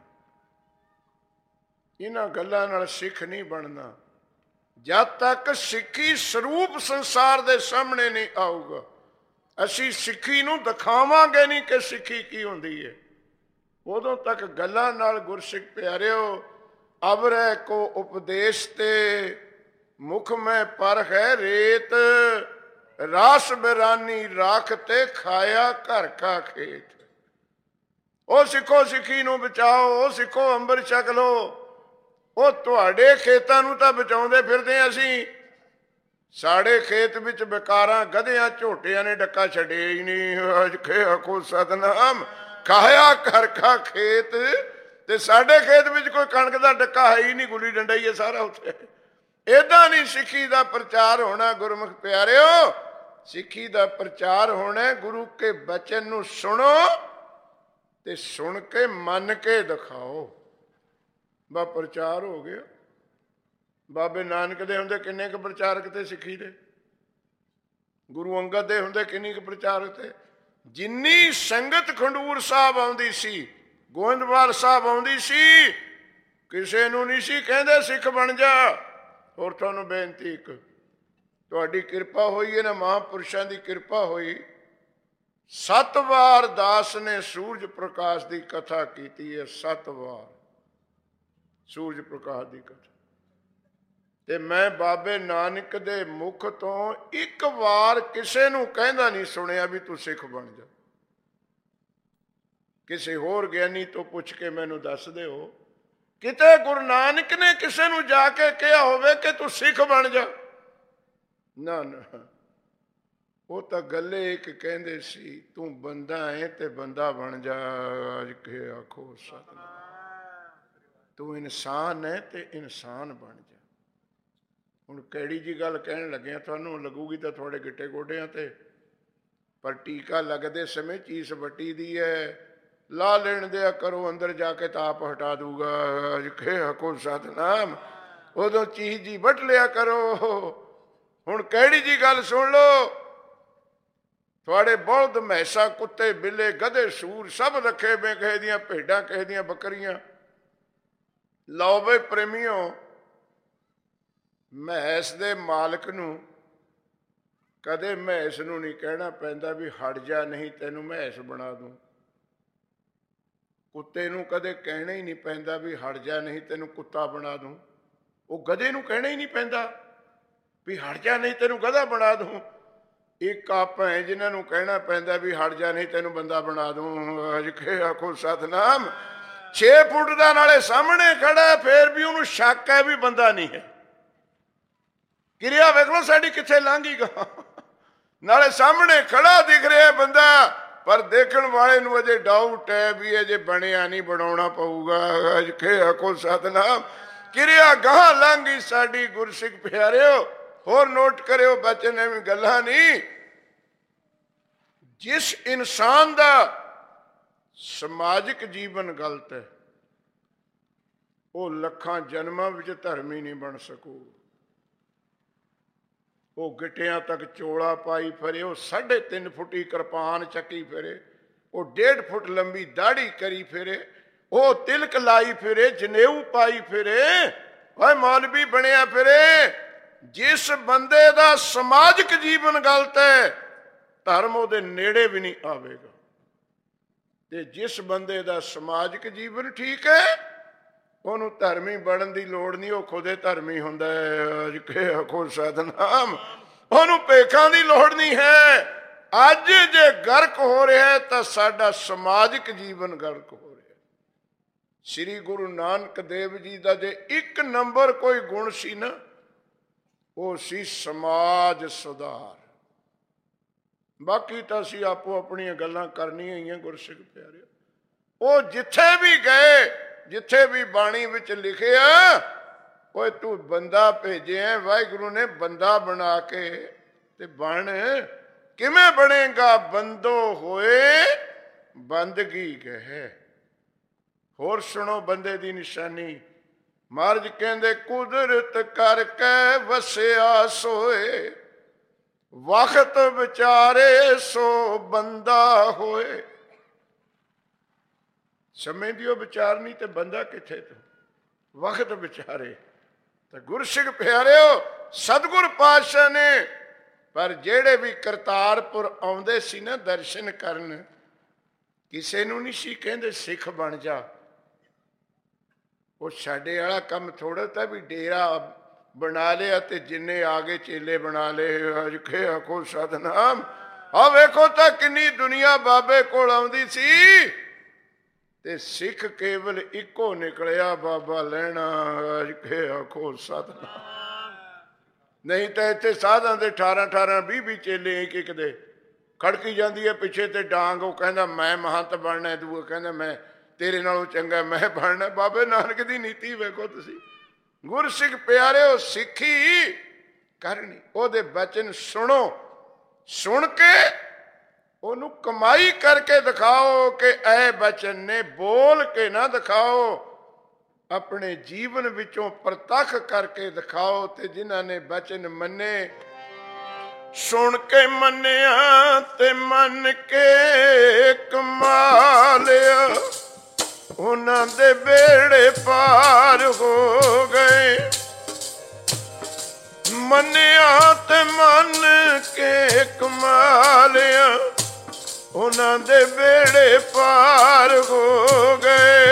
ਇਹਨਾਂ ਗੱਲਾਂ ਨਾਲ ਸਿੱਖ ਨਹੀਂ ਬਣਨਾ। ਜਦ ਤੱਕ ਸਿੱਖੀ ਸਰੂਪ ਸੰਸਾਰ ਦੇ ਸਾਹਮਣੇ ਨਹੀਂ ਆਊਗਾ, ਅਸੀਂ ਸਿੱਖੀ ਨੂੰ ਦਿਖਾਵਾਂਗੇ ਨਹੀਂ ਕਿ ਸਿੱਖੀ ਕੀ ਹੁੰਦੀ ਹੈ। ਉਦੋਂ ਤੱਕ ਗੱਲਾਂ ਨਾਲ ਗੁਰਸਿੱਖ ਪਿਆਰਿਓ, ਅਵਰੈ ਕੋ ਉਪਦੇਸ਼ ਤੇ ਮੁਖ ਮੈਂ ਪਰ ਹੈ ਰੇਤ, ਰਾਸ ਬਿਰਾਨੀ ਰਾਖ ਤੇ ਖਾਇਆ ਘਰ ਕਾ ਖੇਤ। ਉਹ ਸਿੱਖੋ, ਸਿੱਖੀ ਨੂੰ ਬਚਾਓ, ਉਹ ਸਿੱਖੋ, ਅੰਮ੍ਰਿਤ ਛਕ ਲਓ। ਉਹ ਤੁਹਾਡੇ ਖੇਤਾਂ ਨੂੰ ਤਾਂ ਬਚਾਉਂਦੇ ਫਿਰਦੇ ਹਾਂ ਅਸੀਂ, ਸਾਡੇ ਖੇਤ ਵਿੱਚ ਵਿਕਾਰਾਂ ਗਧਿਆਂ ਝੋਟਿਆਂ ਨੇ ਡੱਕਾ ਛੱਡਿਆ ਹੀ ਨਹੀਂ। ਅੱਜ ਕੇ ਆਖੋ ਸਤਿਨਾਮ। ਖਾਇਆ ਘਰ ਕਾ ਖੇਤ, ਤੇ ਸਾਡੇ ਖੇਤ ਵਿੱਚ ਕੋਈ ਕਣਕ ਦਾ ਡੱਕਾ ਹੈ ਹੀ ਨਹੀਂ, ਗੁੱਲੀ ਡੰਡਾ ਹੀ ਹੈ ਸਾਰਾ ਉੱਥੇ। ਏਦਾਂ ਨਹੀਂ ਸਿੱਖੀ ਦਾ ਪ੍ਰਚਾਰ ਹੋਣਾ ਗੁਰਮੁਖ ਪਿਆਰਿਓ। ਸਿੱਖੀ ਦਾ ਪ੍ਰਚਾਰ ਹੋਣਾ, ਗੁਰੂ ਕੇ ਬਚਨ ਨੂੰ ਸੁਣੋ ਤੇ ਸੁਣ ਕੇ ਮੰਨ ਕੇ ਦਿਖਾਓ। ਬਾ ਪ੍ਰਚਾਰ ਹੋ ਗਿਆ। ਬਾਬੇ ਨਾਨਕ ਦੇ ਹੁੰਦੇ ਕਿੰਨੇ ਕੁ ਪ੍ਰਚਾਰਕ ਤੇ ਸਿੱਖੀ ਦੇ, ਗੁਰੂ ਅੰਗਦ ਦੇ ਹੁੰਦੇ ਕਿੰਨੀ ਕੁ ਪ੍ਰਚਾਰਕ ਤੇ। ਜਿੰਨੀ ਸੰਗਤ ਖੰਡੂਰ ਸਾਹਿਬ ਆਉਂਦੀ ਸੀ, ਗੋਇੰਦਵਾਲ ਸਾਹਿਬ ਆਉਂਦੀ ਸੀ, ਕਿਸੇ ਨੂੰ ਨਹੀਂ ਸੀ ਕਹਿੰਦੇ ਸਿੱਖ ਬਣ ਜਾ। ਹੋਰ ਤੁਹਾਨੂੰ ਬੇਨਤੀ, ਇੱਕ ਤੁਹਾਡੀ ਕਿਰਪਾ ਹੋਈ ਹੈ ਨਾ, ਮਹਾਂਪੁਰਸ਼ਾਂ ਦੀ ਕਿਰਪਾ ਹੋਈ, ਸੱਤ ਵਾਰ ਦਾਸ ਨੇ ਸੂਰਜ ਪ੍ਰਕਾਸ਼ ਦੀ ਕਥਾ ਕੀਤੀ ਹੈ। ਸੱਤ ਵਾਰ ਸੂਰਜ ਪ੍ਰਕਾਸ਼ ਦੀ ਕਥਾ। ਤੇ ਮੈਂ ਬਾਬੇ ਨਾਨਕ ਦੇ ਮੁਖ ਤੋਂ ਇੱਕ ਵਾਰ ਕਿਸੇ ਨੂੰ ਕਹਿੰਦਾ ਨਹੀਂ ਸੁਣਿਆ ਵੀ ਤੂੰ ਸਿੱਖ ਬਣ ਜਾ। ਕਿਸੇ ਹੋਰ ਗਿਆਨੀ ਤੋਂ ਪੁੱਛ ਕੇ ਮੈਨੂੰ ਦੱਸ ਦਿਓ ਕਿਤੇ ਗੁਰੂ ਨਾਨਕ ਨੇ ਕਿਸੇ ਨੂੰ ਜਾ ਕੇ ਕਿਹਾ ਹੋਵੇ ਕਿ ਤੂੰ ਸਿੱਖ ਬਣ ਜਾ। ਨਾ ਨਾ, ਉਹ ਤਾਂ ਗੱਲੇ ਇੱਕ ਕਹਿੰਦੇ ਸੀ, ਤੂੰ ਬੰਦਾ ਹੈ ਤੇ ਬੰਦਾ ਬਣ ਜਾ। ਅੱਜ ਕੇ ਆਖੋ ਸਤਿਨਾਮ। ਤੂੰ ਇਨਸਾਨ ਹੈ ਤੇ ਇਨਸਾਨ ਬਣ ਜਾ। ਹੁਣ ਕਿਹੜੀ ਜੀ ਗੱਲ ਕਹਿਣ ਲੱਗਿਆ, ਤੁਹਾਨੂੰ ਲੱਗੂਗੀ ਤਾਂ ਤੁਹਾਡੇ ਗਿੱਟੇ ਗੋਡਿਆਂ ਤੇ, ਪਰ ਟੀਕਾ ਲੱਗਦੇ ਸਮੇਂ ਚੀਜ਼ ਵੱਟੀ ਦੀ ਹੈ। ਲਾ ਲੈਣ ਦਿਆ ਕਰੋ, ਅੰਦਰ ਜਾ ਕੇ ਤਾਪ ਹਟਾ ਦੂਗਾ। ਅੱਜ ਕੇ ਆਖੋ ਸਤਿਨਾਮ। ਉਦੋਂ ਚੀਜ਼ ਜੀ ਵੱਟ ਲਿਆ ਕਰੋ। ਹੁਣ ਕਿਹੜੀ ਜੀ ਗੱਲ ਸੁਣ ਲਓ, ਤੁਹਾਡੇ ਬਲਦ ਮੈਸਾਂ ਕੁੱਤੇ ਬਿੱਲੇ ਗਧੇ ਸੂਰ ਸਭ ਰੱਖੇ ਵੇ, ਕਿਸੇ ਦੀਆਂ ਭੇਡਾਂ ਕਿਸੇ ਦੀਆਂ ਬੱਕਰੀਆਂ। ਲਓ ਵੇ ਪ੍ਰੇਮੀਓ, ਮੈਸ ਦੇ ਮਾਲਕ ਨੂੰ ਕਦੇ ਮੈਸ ਨੂੰ ਨਹੀਂ ਕਹਿਣਾ ਪੈਂਦਾ ਵੀ ਹਟ ਜਾ ਨਹੀਂ ਤੈਨੂੰ ਮੈਸ ਬਣਾ ਦੂੰ। ਕੁੱਤੇ ਨੂੰ ਕਦੇ ਕਹਿਣਾ ਹੀ ਨਹੀਂ ਪੈਂਦਾ ਵੀ ਹਟ ਜਾ ਨਹੀਂ ਤੈਨੂੰ ਕੁੱਤਾ ਬਣਾ ਦੂੰ। ਉਹ ਗਧੇ ਨੂੰ ਕਹਿਣਾ ਹੀ ਨਹੀਂ ਪੈਂਦਾ ਵੀ ਹਟ ਜਾ ਨਹੀਂ ਤੈਨੂੰ ਗਧਾ ਬਣਾ ਦੂੰ। ਇੱਕ ਆਪਾਂ ਹੈ ਜਿਨ੍ਹਾਂ ਨੂੰ ਕਹਿਣਾ ਪੈਂਦਾ ਵੀ ਹਟ ਜਾ ਨਹੀਂ ਤੈਨੂੰ ਬੰਦਾ ਬਣਾ ਦੂੰ। ਅੱਜ ਕੇ ਆਖੋ ਸਤਿਨਾਮ। ਛੇ ਫੁੱਟ ਦਾ ਨਾਲੇ ਸਾਹਮਣੇ ਖੜਾ, ਫੇਰ ਵੀ ਉਹਨੂੰ ਸ਼ੱਕ ਹੈ ਵੀ ਬੰਦਾ ਨਹੀਂ ਹੈ। ਕਿਰਿਆ ਵੇਖ ਲਓ ਸਾਡੀ ਕਿੱਥੇ ਲੰਘੀ ਗਾ। ਨਾਲੇ ਸਾਹਮਣੇ ਖੜਾ ਦਿਖ ਰਿਹਾ ਬੰਦਾ, ਪਰ ਦੇਖਣ ਵਾਲੇ ਨੂੰ ਅਜੇ ਡਾਊਟ ਹੈ ਵੀ ਅਜੇ ਬਣਿਆ ਨਹੀਂ, ਬਣਾਉਣਾ ਪਊਗਾ। ਅੱਜ ਕੇ ਆਖੋ ਸਤਿਨਾਮ। ਕਿਰਿਆ ਗਾਹਾਂ ਲੰਘੀ ਸਾਡੀ। ਗੁਰਸਿੱਖ ਪਿਆਰਿਓ ਹੋਰ ਨੋਟ ਕਰਿਓ, ਬਚਨ ਐਵੇਂ ਗੱਲਾਂ ਨਹੀਂ। ਜਿਸ ਇਨਸਾਨ ਦਾ ਸਮਾਜਿਕ ਜੀਵਨ ਗਲਤ ਹੈ, ਉਹ ਲੱਖਾਂ ਜਨਮਾਂ ਵਿੱਚ ਧਰਮੀ ਨਹੀਂ ਬਣ ਸਕੂ। ਉਹ ਗਿੱਟਿਆਂ ਤੱਕ ਚੋਲਾ ਪਾਈ ਫਿਰੇ, ਉਹ ਸਾਢੇ ਤਿੰਨ ਫੁੱਟੀ ਕਿਰਪਾਨ ਚੱਕੀ ਫਿਰੇ, ਉਹ ਡੇਢ ਫੁੱਟ ਲੰਬੀ ਦਾੜੀ ਕਰੀ ਫਿਰੇ, ਉਹ ਤਿਲਕ ਲਾਈ ਫਿਰੇ, ਜਨੇਊ ਪਾਈ ਫਿਰੇ, ਓਏ ਮੌਲਵੀ ਬਣਿਆ ਫਿਰੇ। ਜਿਸ ਬੰਦੇ ਦਾ ਸਮਾਜਿਕ ਜੀਵਨ ਗਲਤ ਹੈ, ਧਰਮ ਉਹਦੇ ਨੇੜੇ ਵੀ ਨਹੀਂ ਆਵੇਗਾ। ਤੇ ਜਿਸ ਬੰਦੇ ਦਾ ਸਮਾਜਿਕ ਜੀਵਨ ਠੀਕ ਹੈ, ਉਹਨੂੰ ਧਰਮੀ ਬਣਨ ਦੀ ਲੋੜ ਨਹੀਂ, ਉਹ ਖੁਦੇ ਧਰਮੀ ਹੁੰਦਾ ਹੈ। ਅੱਜ ਕੇ ਆਖੋ ਸਤਿਨਾਮ। ਉਹਨੂੰ ਭੇਖਾਂ ਦੀ ਲੋੜ ਨਹੀਂ ਹੈ। ਅੱਜ ਜੇ ਗਰਕ ਹੋ ਰਿਹਾ ਤਾਂ ਸਾਡਾ ਸਮਾਜਿਕ ਜੀਵਨ ਗਰਕ ਹੋ ਰਿਹਾ। ਸ੍ਰੀ ਗੁਰੂ ਨਾਨਕ ਦੇਵ ਜੀ ਦਾ ਜੇ ਇੱਕ ਨੰਬਰ ਕੋਈ ਗੁਣ ਸੀ ਨਾ, ਉਹ ਸੀ ਸਮਾਜ ਸੁਧਾਰ। ਬਾਕੀ ਤਾਂ ਅਸੀਂ ਆਪੋ ਆਪਣੀਆਂ ਗੱਲਾਂ ਕਰਨੀਆਂ ਹੀ ਆ। ਗੁਰਸਿੱਖ ਪਿਆਰਿਓ, ਉਹ ਜਿੱਥੇ ਵੀ ਗਏ, ਜਿੱਥੇ ਵੀ ਬਾਣੀ ਵਿੱਚ ਲਿਖਿਆ, ਓਏ ਤੂੰ ਬੰਦਾ ਭੇਜਿਆ, ਵਾਹਿਗੁਰੂ ਨੇ ਬੰਦਾ ਬਣਾ ਕੇ। ਤੇ ਬਣ ਕਿਵੇਂ ਬਣੇਗਾ? ਬੰਦੋ ਹੋਏ ਬੰਦਗੀ ਕਹੇ। ਹੋਰ ਸੁਣੋ ਬੰਦੇ ਦੀ ਨਿਸ਼ਾਨੀ। ਮਹਾਰਾਜ ਕਹਿੰਦੇ ਕੁਦਰਤ ਕਰਕੇ ਵਸਿਆ ਸੋਏ, ਵਕਤ ਵਿਚਾਰੇ ਸੋ ਬੰਦਾ ਹੋਏ। ਸਮੇਂ ਦੀ ਉਹ ਵਿਚਾਰ ਨਹੀਂ ਤੇ ਬੰਦਾ ਕਿੱਥੇ ਤੋਂ? ਵਕਤ ਵਿਚਾਰੇ। ਤਾਂ ਗੁਰਸਿੱਖ ਪਿਆਰਿਓ, ਸਤਿਗੁਰ ਪਾਤਸ਼ਾਹ ਨੇ ਪਰ ਜਿਹੜੇ ਵੀ ਕਰਤਾਰਪੁਰ ਆਉਂਦੇ ਸੀ ਨਾ ਦਰਸ਼ਨ ਕਰਨ, ਕਿਸੇ ਨੂੰ ਨਹੀਂ ਸੀ ਕਹਿੰਦੇ ਸਿੱਖ ਬਣ ਜਾ। ਉਹ ਸਾਡੇ ਵਾਲਾ ਕੰਮ ਥੋੜਾ ਤਾਂ ਵੀ ਡੇਰਾ ਬਣਾ ਲਿਆ ਤੇ ਜਿੰਨੇ ਆ ਗਏ ਚੇਲੇ ਬਣਾ ਲਏ। ਅੱਜ ਕੇ ਆਖੋ ਸਤਿਨਾਮ। ਆ ਵੇਖੋ ਤਾਂ ਕਿੰਨੀ ਦੁਨੀਆ ਬਾਬੇ ਕੋਲ ਆਉਂਦੀ ਸੀ ਤੇ ਸਿੱਖ ਕੇਵਲ ਇੱਕੋ ਨਿਕਲਿਆ, ਬਾਬਾ ਲੈਣਾ। ਅੱਜ ਕੇ ਆਖੋ ਸਤਿਨਾਮ। ਨਹੀਂ ਤਾਂ ਇੱਥੇ ਸਾਧਾਂ ਦੇ ਅਠਾਰਾਂ ਅਠਾਰਾਂ ਵੀਹ ਵੀਹ ਚੇਲੇ ਇੱਕ ਇੱਕ ਦੇ ਖੜਕੀ ਜਾਂਦੀ ਹੈ ਪਿੱਛੇ ਤੇ ਡਾਂਗ। ਉਹ ਕਹਿੰਦਾ ਮੈਂ ਮਹੰਤ ਬਣਨਾ, ਦੂਆ ਕਹਿੰਦਾ ਮੈਂ ਤੇਰੇ ਨਾਲੋਂ ਚੰਗਾ ਮੈਂ ਬਣਨਾ। ਬਾਬੇ ਨਾਨਕ ਦੀ ਨੀਤੀ ਵੇਖੋ ਤੁਸੀਂ। ਗੁਰਸਿੱਖ ਪਿਆਰਿਓ, ਸਿੱਖੀ ਕਰਨੀ, ਉਹਦੇ ਬਚਨ ਸੁਣੋ, ਸੁਣ ਕੇ ਉਹਨੂੰ ਕਮਾਈ ਕਰਕੇ ਦਿਖਾਓ ਕਿ ਇਹ ਬਚਨ ਨੇ, ਬੋਲ ਕੇ ਨਾ ਦਿਖਾਓ, ਆਪਣੇ ਜੀਵਨ ਵਿੱਚੋਂ ਪ੍ਰਤੱਖ ਕਰਕੇ ਦਿਖਾਓ। ਤੇ ਜਿਨ੍ਹਾਂ ਨੇ ਬਚਨ ਮੰਨੇ, ਸੁਣ ਕੇ ਮੰਨਿਆ ਤੇ ਮੰਨ ਕੇ ਕਮਾ ਲਿਆ, ਉਹਨਾਂ ਦੇ ਬੇੜੇ ਪਾਰ ਹੋ ਗਏ। ਮੰਨਿਆ ਤੇ ਮੰਨ ਕੇ ਕਮਾ ਲਿਆ, ਉਹਨਾਂ ਦੇ ਬੇੜੇ ਪਾਰ ਹੋ ਗਏ।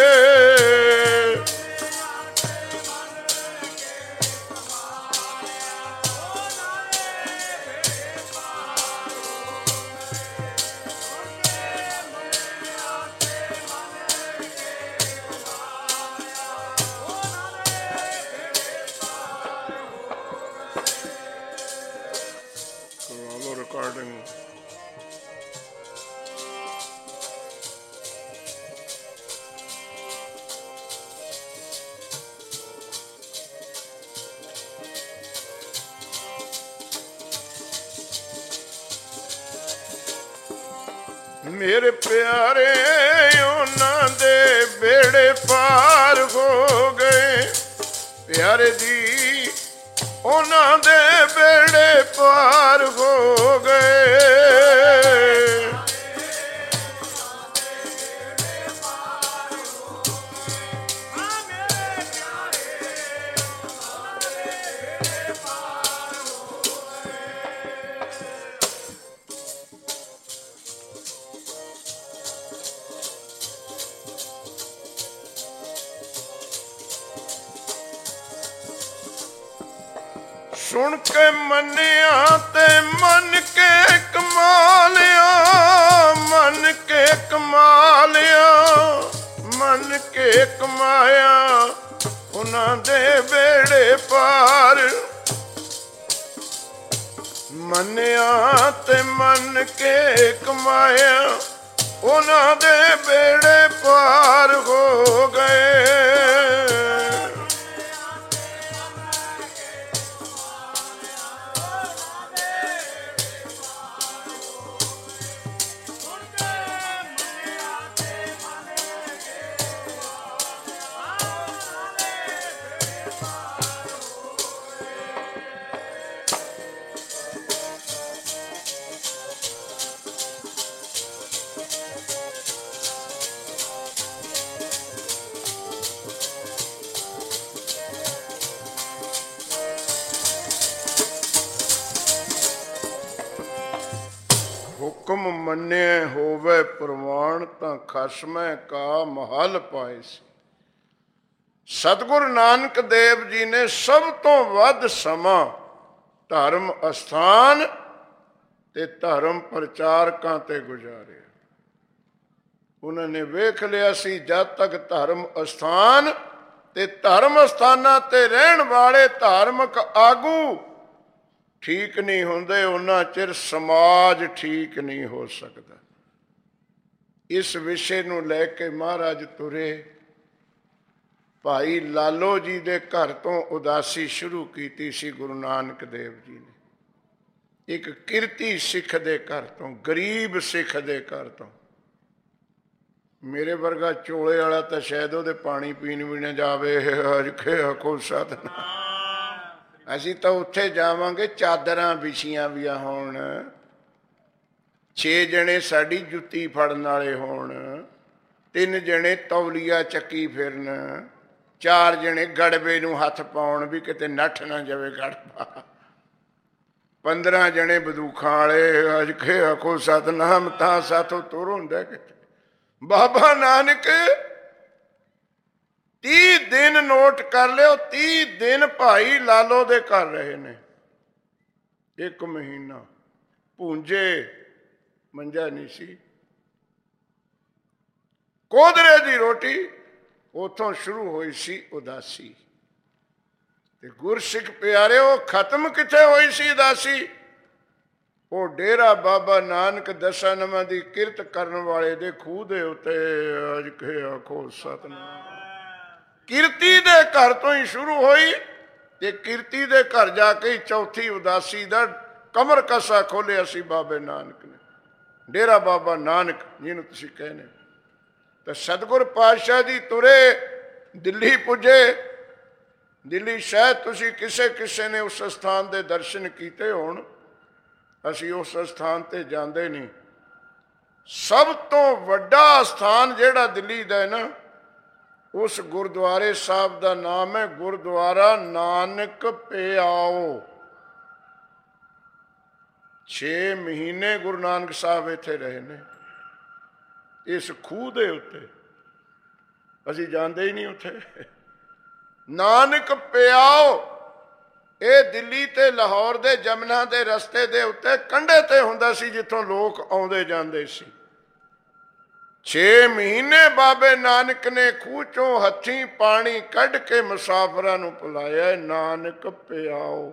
Recording. ਮੇਰੇ ਪਿਆਰੇ ਉਹਨਾਂ ਦੇ ਬੇੜੇ ਪਾਰ ਹੋ ਗਏ। ਪਿਆਰੇ ਜੀ ਉਹਨਾਂ ਦੇ ਬੇੜੇ ਪਾਰ ਹੋ ਗਏ। ਸੁਣ ਕੇ ਮੰਨਿਆ ਤੇ ਮੰਨ ਕੇ ਕਮਾਲਿਆ, ਮੰਨ ਕੇ ਕਮਾਲਿਆ, ਮੰਨ ਕੇ ਕਮਾਇਆ ਉਹਨਾਂ ਦੇ ਬੇੜੇ ਪਾਰ। ਮੰਨਿਆ ਤੇ ਮੰਨ ਕੇ ਕਮਾਇਆ ਉਹਨਾਂ ਦੇ ਬੇੜੇ ਪਾਰ ਹੋ ਗਏ। ਹੁਕਮ ਮੰਨੇ ਹੋਵੇ ਪ੍ਰਵਾਨ ਤਾਂ ਖਸਮੈ ਕਾ ਮਹਲ ਪਾਏ ਸੀ। ਸਤਿਗੁਰੂ ਨਾਨਕ ਦੇਵ ਜੀ ਨੇ ਸਭ ਤੋਂ ਵੱਧ ਸਮਾਂ ਧਰਮ ਅਸਥਾਨ ਤੇ ਧਰਮ ਪ੍ਰਚਾਰਕਾਂ ਤੇ ਗੁਜ਼ਾਰਿਆ। ਉਹਨਾਂ ਨੇ ਵੇਖ ਲਿਆ ਸੀ ਜਦ ਤੱਕ ਧਰਮ ਅਸਥਾਨ ਤੇ ਧਰਮ ਅਸਥਾਨਾਂ ਤੇ ਰਹਿਣ ਵਾਲੇ ਧਾਰਮਿਕ ਆਗੂ ਠੀਕ ਨਹੀਂ ਹੁੰਦੇ, ਉਹਨਾਂ ਚਿਰ ਸਮਾਜ ਠੀਕ ਨਹੀਂ ਹੋ ਸਕਦਾ। ਇਸ ਵਿਸ਼ੇ ਨੂੰ ਲੈ ਕੇ ਮਹਾਰਾਜ ਤੁਰੇ। ਭਾਈ ਲਾਲੋ ਜੀ ਦੇ ਘਰ ਤੋਂ ਉਦਾਸੀ ਸ਼ੁਰੂ ਕੀਤੀ ਸੀ ਗੁਰੂ ਨਾਨਕ ਦੇਵ ਜੀ ਨੇ। ਇੱਕ ਕਿਰਤੀ ਸਿੱਖ ਦੇ ਘਰ ਤੋਂ, ਗਰੀਬ ਸਿੱਖ ਦੇ ਘਰ ਤੋਂ। ਮੇਰੇ ਵਰਗਾ ਚੋਲੇ ਵਾਲਾ ਤਾਂ ਸ਼ਾਇਦ ਉਹਦੇ ਪਾਣੀ ਪੀਣ ਵੀ ਨਾ ਜਾਵੇ। ਅਜਖੇ ਆਖੋ ਸਤਿਨਾਮ। ਅਸੀਂ ਤਾਂ ਉੱਥੇ ਜਾਵਾਂਗੇ ਚਾਦਰਾਂ ਵਿਛੀਆਂ ਵੀਆਂ ਹੋਣ, ਛੇ ਜਣੇ ਸਾਡੀ ਜੁੱਤੀ ਫੜਨ ਵਾਲੇ ਹੋਣ, ਤਿੰਨ ਜਣੇ ਤੌਲੀਆ ਚੱਕੀ ਫਿਰਨ, ਚਾਰ ਜਣੇ ਗੜਬੇ ਨੂੰ ਹੱਥ ਪਾਉਣ ਵੀ ਕਿਤੇ ਨੱਠ ਨਾ ਜਾਵੇ ਗੜਬਾ, ਪੰਦਰਾਂ ਜਣੇ ਬੰਦੂਖਾਂ ਵਾਲੇ। ਅੱਜ ਖੇ ਆਖੋ ਸਤਿਨਾਮ। ਤਾਂ ਸਾਥੋਂ ਤੁਰ ਹੁੰਦਾ ਕਿਤੇ। ਬਾਬਾ ਨਾਨਕ ਤੀਹ ਦਿਨ ਨੋਟ ਕਰ ਲਿਓ, ਤੀਹ ਦਿਨ ਭਾਈ ਲਾਲੋ ਦੇ ਘਰ ਰਹੇ ਨੇ। ਇੱਕ ਮਹੀਨਾ ਭੂੰਜੇ ਮੰਜਾ ਨਹੀਂ ਸੀ, ਕੋਦਰੇ ਦੀ ਰੋਟੀ। ਉੱਥੋਂ ਸ਼ੁਰੂ ਹੋਈ ਸੀ ਉਦਾਸੀ। ਤੇ ਗੁਰਸਿੱਖ ਪਿਆਰਿਓ, ਖਤਮ ਕਿੱਥੇ ਹੋਈ ਸੀ ਉਦਾਸੀ? ਉਹ ਡੇਰਾ ਬਾਬਾ ਨਾਨਕ ਦਸਾਂ ਨਵਾਂ ਦੀ ਕਿਰਤ ਕਰਨ ਵਾਲੇ ਦੇ ਖੂਹ ਦੇ ਉੱਤੇ। ਅੱਜ ਕੇ ਆਖੋ ਸਤਿਨਾਮ। ਕਿਰਤੀ ਦੇ ਘਰ ਤੋਂ ਹੀ ਸ਼ੁਰੂ ਹੋਈ ਤੇ ਕਿਰਤੀ ਦੇ ਘਰ ਜਾ ਕੇ ਚੌਥੀ ਉਦਾਸੀ ਦਾ ਕਮਰ ਕਸਾ ਖੋਲਿਆ ਸੀ ਬਾਬੇ ਨਾਨਕ ਨੇ। ਡੇਰਾ ਬਾਬਾ ਨਾਨਕ ਜਿਹਨੂੰ ਤੁਸੀਂ ਕਹਿੰਦੇ। ਤਾਂ ਸਤਿਗੁਰ ਪਾਤਸ਼ਾਹ ਜੀ ਤੁਰੇ, ਦਿੱਲੀ ਪੁੱਜੇ। ਦਿੱਲੀ ਸ਼ਾਇਦ ਤੁਸੀਂ ਕਿਸੇ ਕਿਸੇ ਨੇ ਉਸ ਸਥਾਨ ਦੇ ਦਰਸ਼ਨ ਕੀਤੇ ਹੋਣ। ਅਸੀਂ ਉਸ ਸਥਾਨ ਤੇ ਜਾਂਦੇ ਨਹੀਂ। ਸਭ ਤੋਂ ਵੱਡਾ ਸਥਾਨ ਜਿਹੜਾ ਦਿੱਲੀ ਦਾ ਹੈ ਨਾ, ਉਸ ਗੁਰਦੁਆਰੇ ਸਾਹਿਬ ਦਾ ਨਾਮ ਹੈ ਗੁਰਦੁਆਰਾ ਨਾਨਕ ਪਿਆਓ। ਛੇ ਮਹੀਨੇ ਗੁਰੂ ਨਾਨਕ ਸਾਹਿਬ ਇੱਥੇ ਰਹੇ ਨੇ, ਇਸ ਖੂਹ ਦੇ ਉੱਤੇ। ਅਸੀਂ ਜਾਂਦੇ ਹੀ ਨਹੀਂ ਉੱਥੇ। ਨਾਨਕ ਪਿਆਓ ਇਹ ਦਿੱਲੀ ਤੇ ਲਾਹੌਰ ਦੇ ਜਮਨਾ ਦੇ ਰਸਤੇ ਦੇ ਉੱਤੇ ਕੰਢੇ ਤੇ ਹੁੰਦਾ ਸੀ, ਜਿੱਥੋਂ ਲੋਕ ਆਉਂਦੇ ਜਾਂਦੇ ਸੀ। ਛੇ ਮਹੀਨੇ ਬਾਬੇ ਨਾਨਕ ਨੇ ਖੂਹ ਚੋਂ ਹੱਥੀਂ ਪਾਣੀ ਕੱਢ ਕੇ ਮੁਸਾਫਰਾਂ ਨੂੰ ਪਿਲਾਇਆ। ਨਾਨਕ ਪਿਆਓ